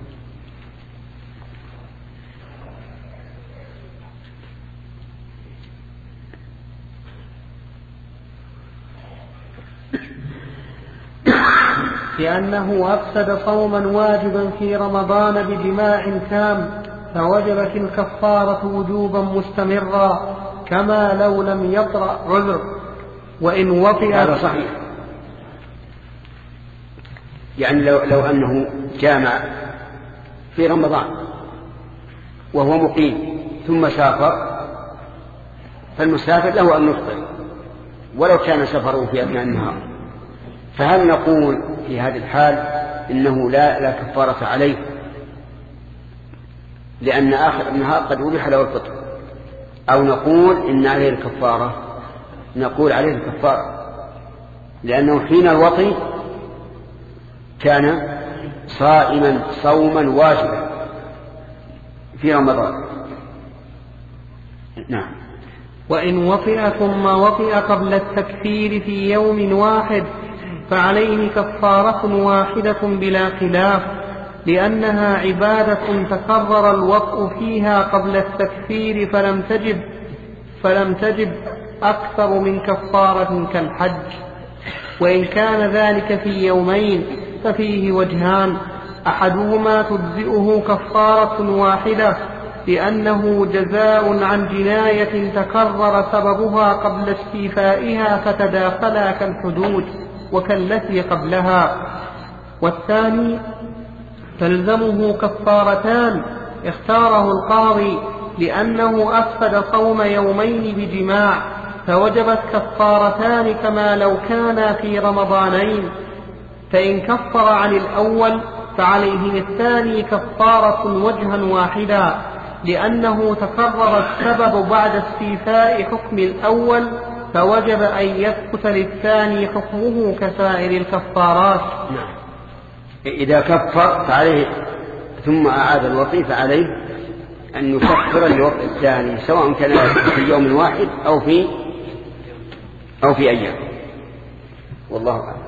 لأنه أفسد صوما واجبا في رمضان بجماع تام فوجبت الكفارة وجوبا مستمرا كما لو لم يطرأ عذر. وإن وطئ هذا صحيح، يعني لو أنه جامع في رمضان وهو مقيم ثم سافر، فالمسافر له أن يفطر ولو كان سفره في أثناء النهار. فهل نقول في هذه الحال إنه لا كفارة عليه لأن آخر النهار قد أبيح له الفطر، أو نقول إن عليه الكفارة؟ نقول عليه الكفارة، لأنه حين الوطي كان صائما صوما واجبا في رمضان. نعم. وإن وطئ ثم وطئ قبل التكفير في يوم واحد فعليه كفارة واحدة بلا خلاف، لأنها عبادة تكرر الوطء فيها قبل التكفير فلم تجب أكثر من كفارة كالحج. وإن كان ذلك في يومين ففيه وجهان: أحدهما تجزئه كفارة واحدة لأنه جزاء عن جناية تكرر سببها قبل استيفائها فتداخلا كالحدود وكالتي قبلها. والثاني تلزمه كفارتان اختاره القاضي لأنه أفسد صوم يومين بجماع، فوجبت كفارتان كما لو كانا في رمضانين. فإن كفر عن الأول فعليه الثاني كفارة وجها واحدا، لأنه تكرر السبب بعد استيفاء حكم الأول، فوجب أن يثبت للثاني حكمه كسائر الكفارات. نعم. إذا كفر فعليه ثم أعاد الوطي فعليه أن يكفر الوطي الثاني سواء كان في يوم واحد أو في أيام، والله أعلم.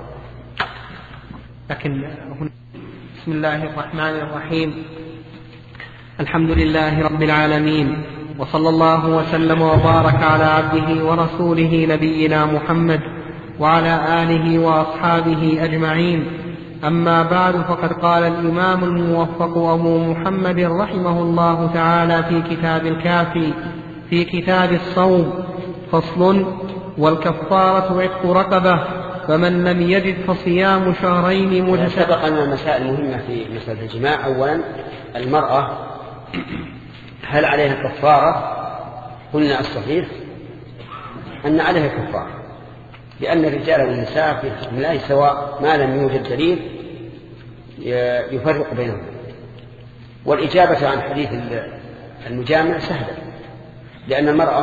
لكن بسم الله الرحمن الرحيم، الحمد لله رب العالمين، وصلى الله وسلم وبارك على عبده ورسوله نبينا محمد وعلى آله وأصحابه أجمعين. أما بعد، فقد قال الإمام الموفق أبو محمد رحمه الله تعالى في كتاب الكافي في كتاب الصوم: فصل: والكفارة عتق رقبة، فمن لم يجد فصيام شهرين متتابعين. سبق لنا المسائل المهمة في مسألة الجماع. أولا المرأة هل عليها كفارة؟ قلنا الصحيح أن عليها كفارة، لأن الرجال والنساء في حكم الله سواء ما لم يوجد دليل يفرق بينهم. والإجابة عن حديث المجامع سهلة، لأن المرأة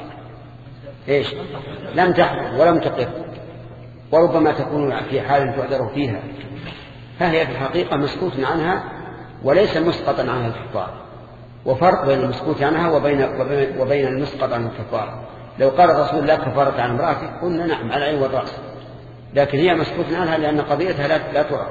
لم تحمل ولم تقر، وربما تكون في حال تعذر فيها، فهي في الحقيقة مسكوت عنها وليس مسقطا عنها الكفارة. وفرق بين المسكوت عنها وبين المسقط عن الكفارة. لو قال الرسول لا كفارة عن امرأتك قلنا نعم على العين والرأس، لكن هي مسكوت عنها لأن قضيتها لا تعرف.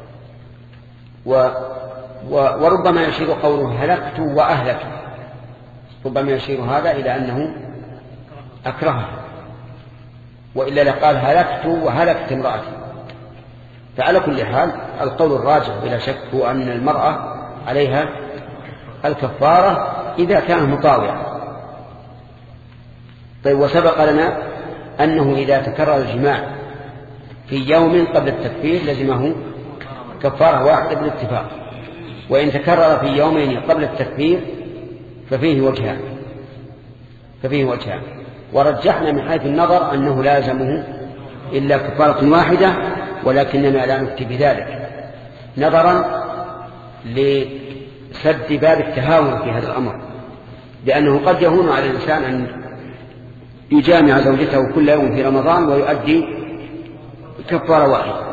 وربما يشير قوله هلكت وأهلك، ربما يشير هذا إلى أنه أكرهها، وإلا لقال هلكت وهلكت امرأتي. فعلى كل حال القول الراجح بلا شك هو أن المرأة عليها الكفارة إذا كان مطاوعا. طيب، وسبق لنا أنه إذا تكرر الجماع في يوم قبل التكفير لزمه كفارة واحدة بالاتفاق، وإن تكرر في يومين قبل التكفير ففيه وجهان. ورجحنا من حيث النظر أنه لازمه إلا كفارة واحدة، ولكننا لا نفتي بذلك نظرا لسد باب التهاون في هذا الأمر، لأنه قد يهون على الإنسان أن يجامع زوجته كل يوم في رمضان ويؤدي كفارة واحدة.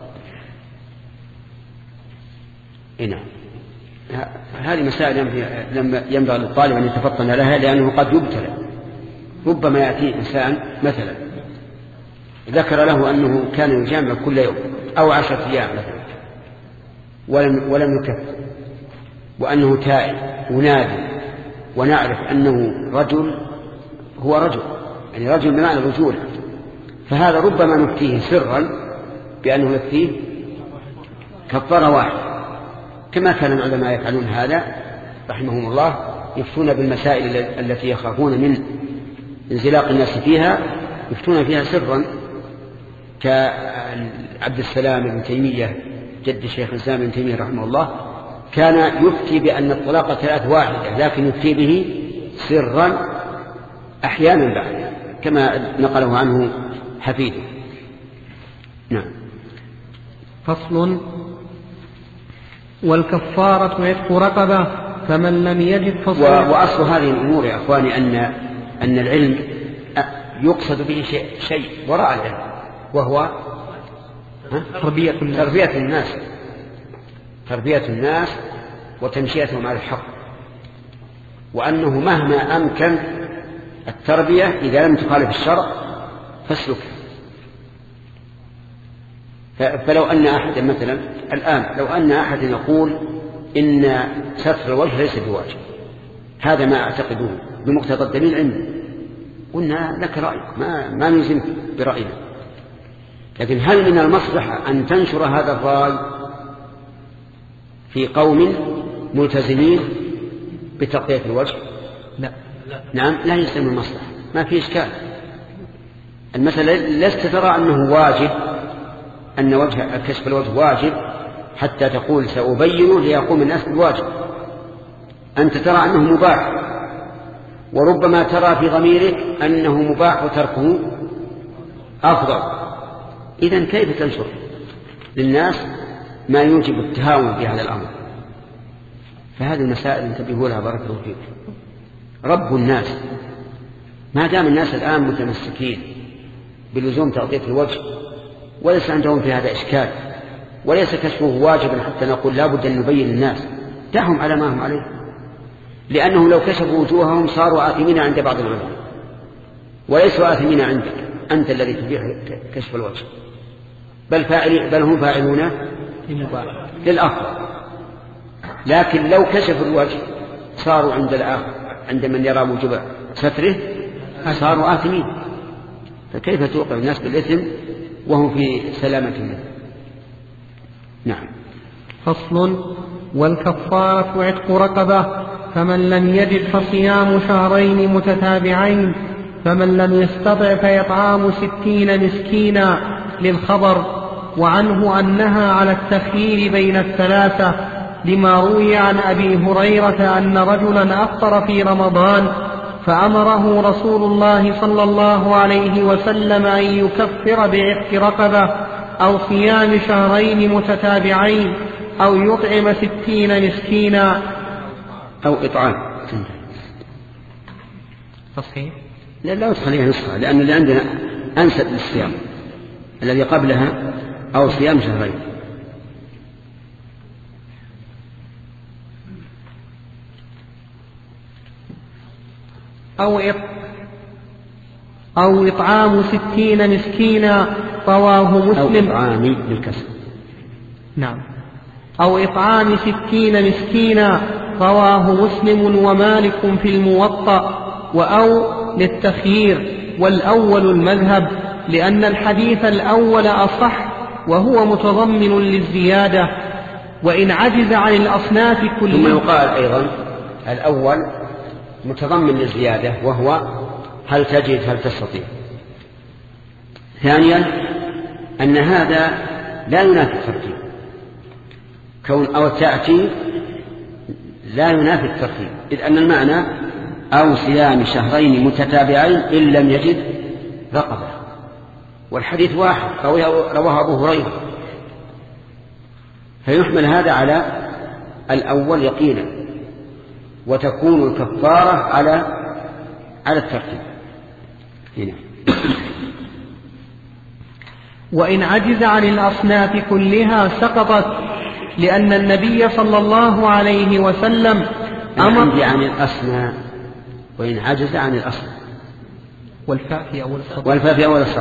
هذه مسائل ينبغي للطالب أن يتفطن لها، لأنه قد يبتلى. ربما يأتي إنسان مثلا ذكر له أنه كان يجامع كل يوم أو 10 أيام مثلا ولم يكفر، وأنه تائب ونادم، ونعرف أنه رجل، هو رجل يعني رجل بمعنى الرجولة، فهذا ربما نفتيه سرا بأنه يكفيه كفارة واحدة، كما كان العلماء يفعلون هذا رحمهم الله، يفتون بالمسائل التي يخافون من انزلاق الناس فيها، يفتون فيها سرا، كعبد السلام بن تيمية جد شيخ الإسلام ابن تيمية رحمه الله، كان يفتي بأن الطلاق 3 واحدة، لكن يفتي به سرا أحيانا بعد، كما نقله عنه حفيده. نعم. فصل. والكفارة عتق رقبة، فمن لم يجد فصيام. وأصل هذه الأمور يا أخواني أن العلم يقصد به شيء وراء العلم، وهو تربية الناس وتمشيتهم على الحق، وأنه مهما أمكن التربية إذا لم تخالف الشرع فاسلك. فلو أن أحد مثلا الآن لو أن أحد يقول إن ستر الوجه ليس بواجب، هذا ما أعتقده بمقتضى الدليل عندي، قلنا لك رأيك، ما نلزمك برأينا، لكن هل من المصلحة أن تنشر هذا الرأي في قوم ملتزمين بتغطية الوجه؟ لا. نعم، لا يسلم المصلحة، ما في إشكال. المسألة لست ترى أنه واجب، أن كشف الوجه واجب حتى تقول سأبينه ليقوم الناس بالواجب. أنت ترى أنه مباح، وربما ترى في ضميرك أنه مباح وتركه أفضل. إذن كيف تنشر للناس ما يوجب التهاون في هذا الأمر؟ فهذه المسائل انتبهوا لها بارك الله فيكم. رب الناس، ما دام الناس الآن متمسكين بلزوم تغطية الوجه وليس عندهم في هذا إشكال، وليس كشفه واجبا حتى نقول لا بد أن نبين للناس، دعهم على ما هم عليه، لأنه لو كشفوا وجوههم صاروا آثمين عند بعض العلماء، وليسوا آثمين عندك أنت الذي تبيح كشف الوجه، بل هم فاعلون للأفضل. لكن لو كشفوا الوجه صاروا عند من يرى موجب ستره صاروا آثمين، فكيف توقع الناس بالإثم وهم في سلامة منه؟ نعم. فصل. والكفارة عتق رقبة، فمن لم يجد فصيام 2 شهرين متتابعين، فمن لم يستطع فإطعام 60 مسكينا، للخبر. وعنه أنها على التخيير بين 3، لما روي عن أبي هريرة أن رجلا أفطر في رمضان فأمره رسول الله صلى الله عليه وسلم أن يكفر بعتق رقبة أو صيام 2 شهرين متتابعين أو يطعم 60 مسكينا أو إطعام. تصحيح؟ لا تخليها نصها، لأن اللي عندنا أنسب للصيام الذي قبلها أو صيام 2 شهرين. أو إطعام 60 مسكينا، رواه مسلم. أو إطعام بالكسر. نعم. أو إطعام 60 مسكينا، رواه مسلم ومالك في الموطأ. وأو للتخيير، والأول المذهب، لأن الحديث الأول أصح وهو متضمن للزيادة، وإن عجز عن الأصناف كلها. ثم يقال أيضا الأول متضمن للزيادة، وهو هل تجد هل تستطيع. ثانيا أن هذا لا ينافي الترتيب، كون أو تأتي لا ينافي الترتيب، إذ أن المعنى أو صيام 2 شهرين متتابعين إن لم يجد رقبة، والحديث واحد رواه أبو هريرة، فيحمل هذا على الأول يقينا، وتكون الكفارة على الترتيب هنا. وإن عجز عن الأصناف كلها سقطت، لأن النبي صلى الله عليه وسلم أمر عن الأصناف، وإن عجز عن الأصناف، والفاء في أول السطر.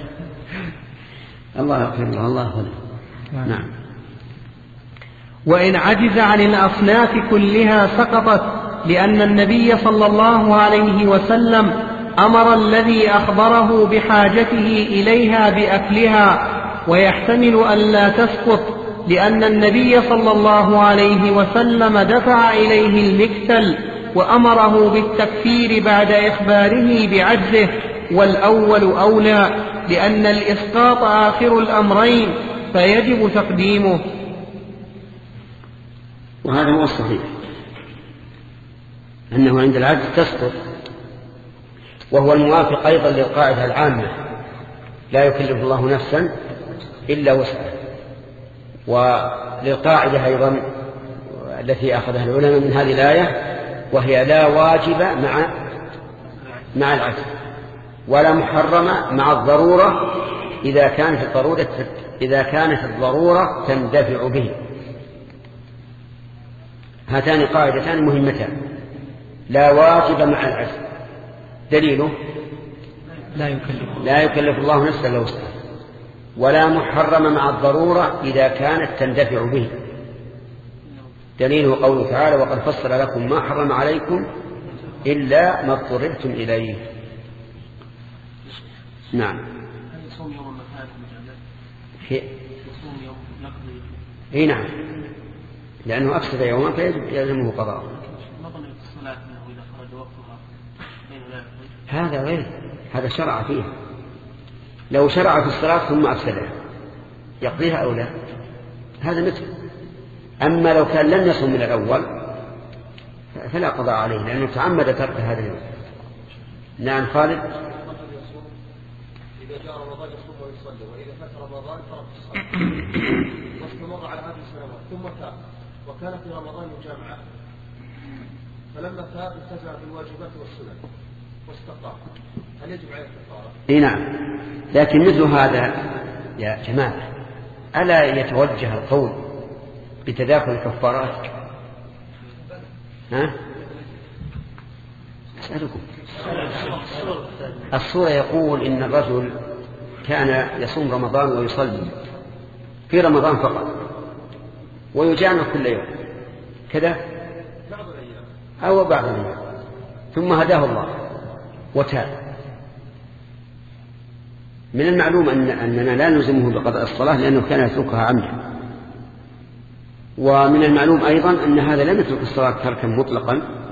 الله يغفر له، الله يغفر له. نعم. وإن عجز عن الأصناف كلها سقطت، لأن النبي صلى الله عليه وسلم أمر الذي أخبره بحاجته إليها بأكلها، ويحتمل أن لا تسقط، لأن النبي صلى الله عليه وسلم دفع إليه المكتل وأمره بالتكفير بعد إخباره بعجزه، والأول أولى، لأن الإسقاط آخر الأمرين فيجب تقديمه. وهذا هو الصحيح، أنه عند العجز تسقط، وهو الموافق أيضا للقاعدة العامة لا يكلف الله نفسا إلا وسعها، وللقاعدة أيضا التي أخذها العلماء من هذه الآية، وهي لا واجب مع العجز ولا محرم مع الضرورة إذا كانت الضرورة تندفع به. هاتان قاعدتان مهمتان: لا واجب مع العجز، دليله لا يكلف الله نفسا إلا وسعها، ولا محرم مع الضرورة إذا كانت تندفع به، دليله قوله تعالى: وقد فصل لكم ما حرم عليكم إلا ما اضطررتم إليه. نعم. يصوم يوم المكان يصوم يوم يقضي. اي نعم، لأنه أفسد يوما فيلزمه قضاء. ما ظن الصلاة أنه إذا خرج وقتها هذا غير، هذا شرع فيه. لو شرع في الصلاة ثم أفسدها يقضيها أو لا، هذا مثل. أما لو كان لم يصم من الأول فلا قضاء عليه لأنه تعمد ترك هذا اليوم. نعم خالد. إذا جاء رمضان يصوم ويصلي، وإذا فات رمضان ترك الصلاة واستمر على هذه السنوات ثم تاب وكان في رمضان جامعة، فلما تاب التزم بالواجبات والسنن واستقام، هل يجب عليه الكفارة؟ اي نعم، لكن مثل هذا يا جماعة ألا يتوجه القول بتداخل الكفارات؟ أسألكم. الصورة يقول إن الرجل كان يصوم رمضان ويصلي في رمضان فقط ويجامع كل يوم كذا أو بعض الأيام، ثم هداه الله وتاب. من المعلوم أننا لا نلزمه بقضاء الصلاة لأنه كان يتركها عمدا، ومن المعلوم أيضا أن هذا لم يترك الصلاة تركا مطلقا،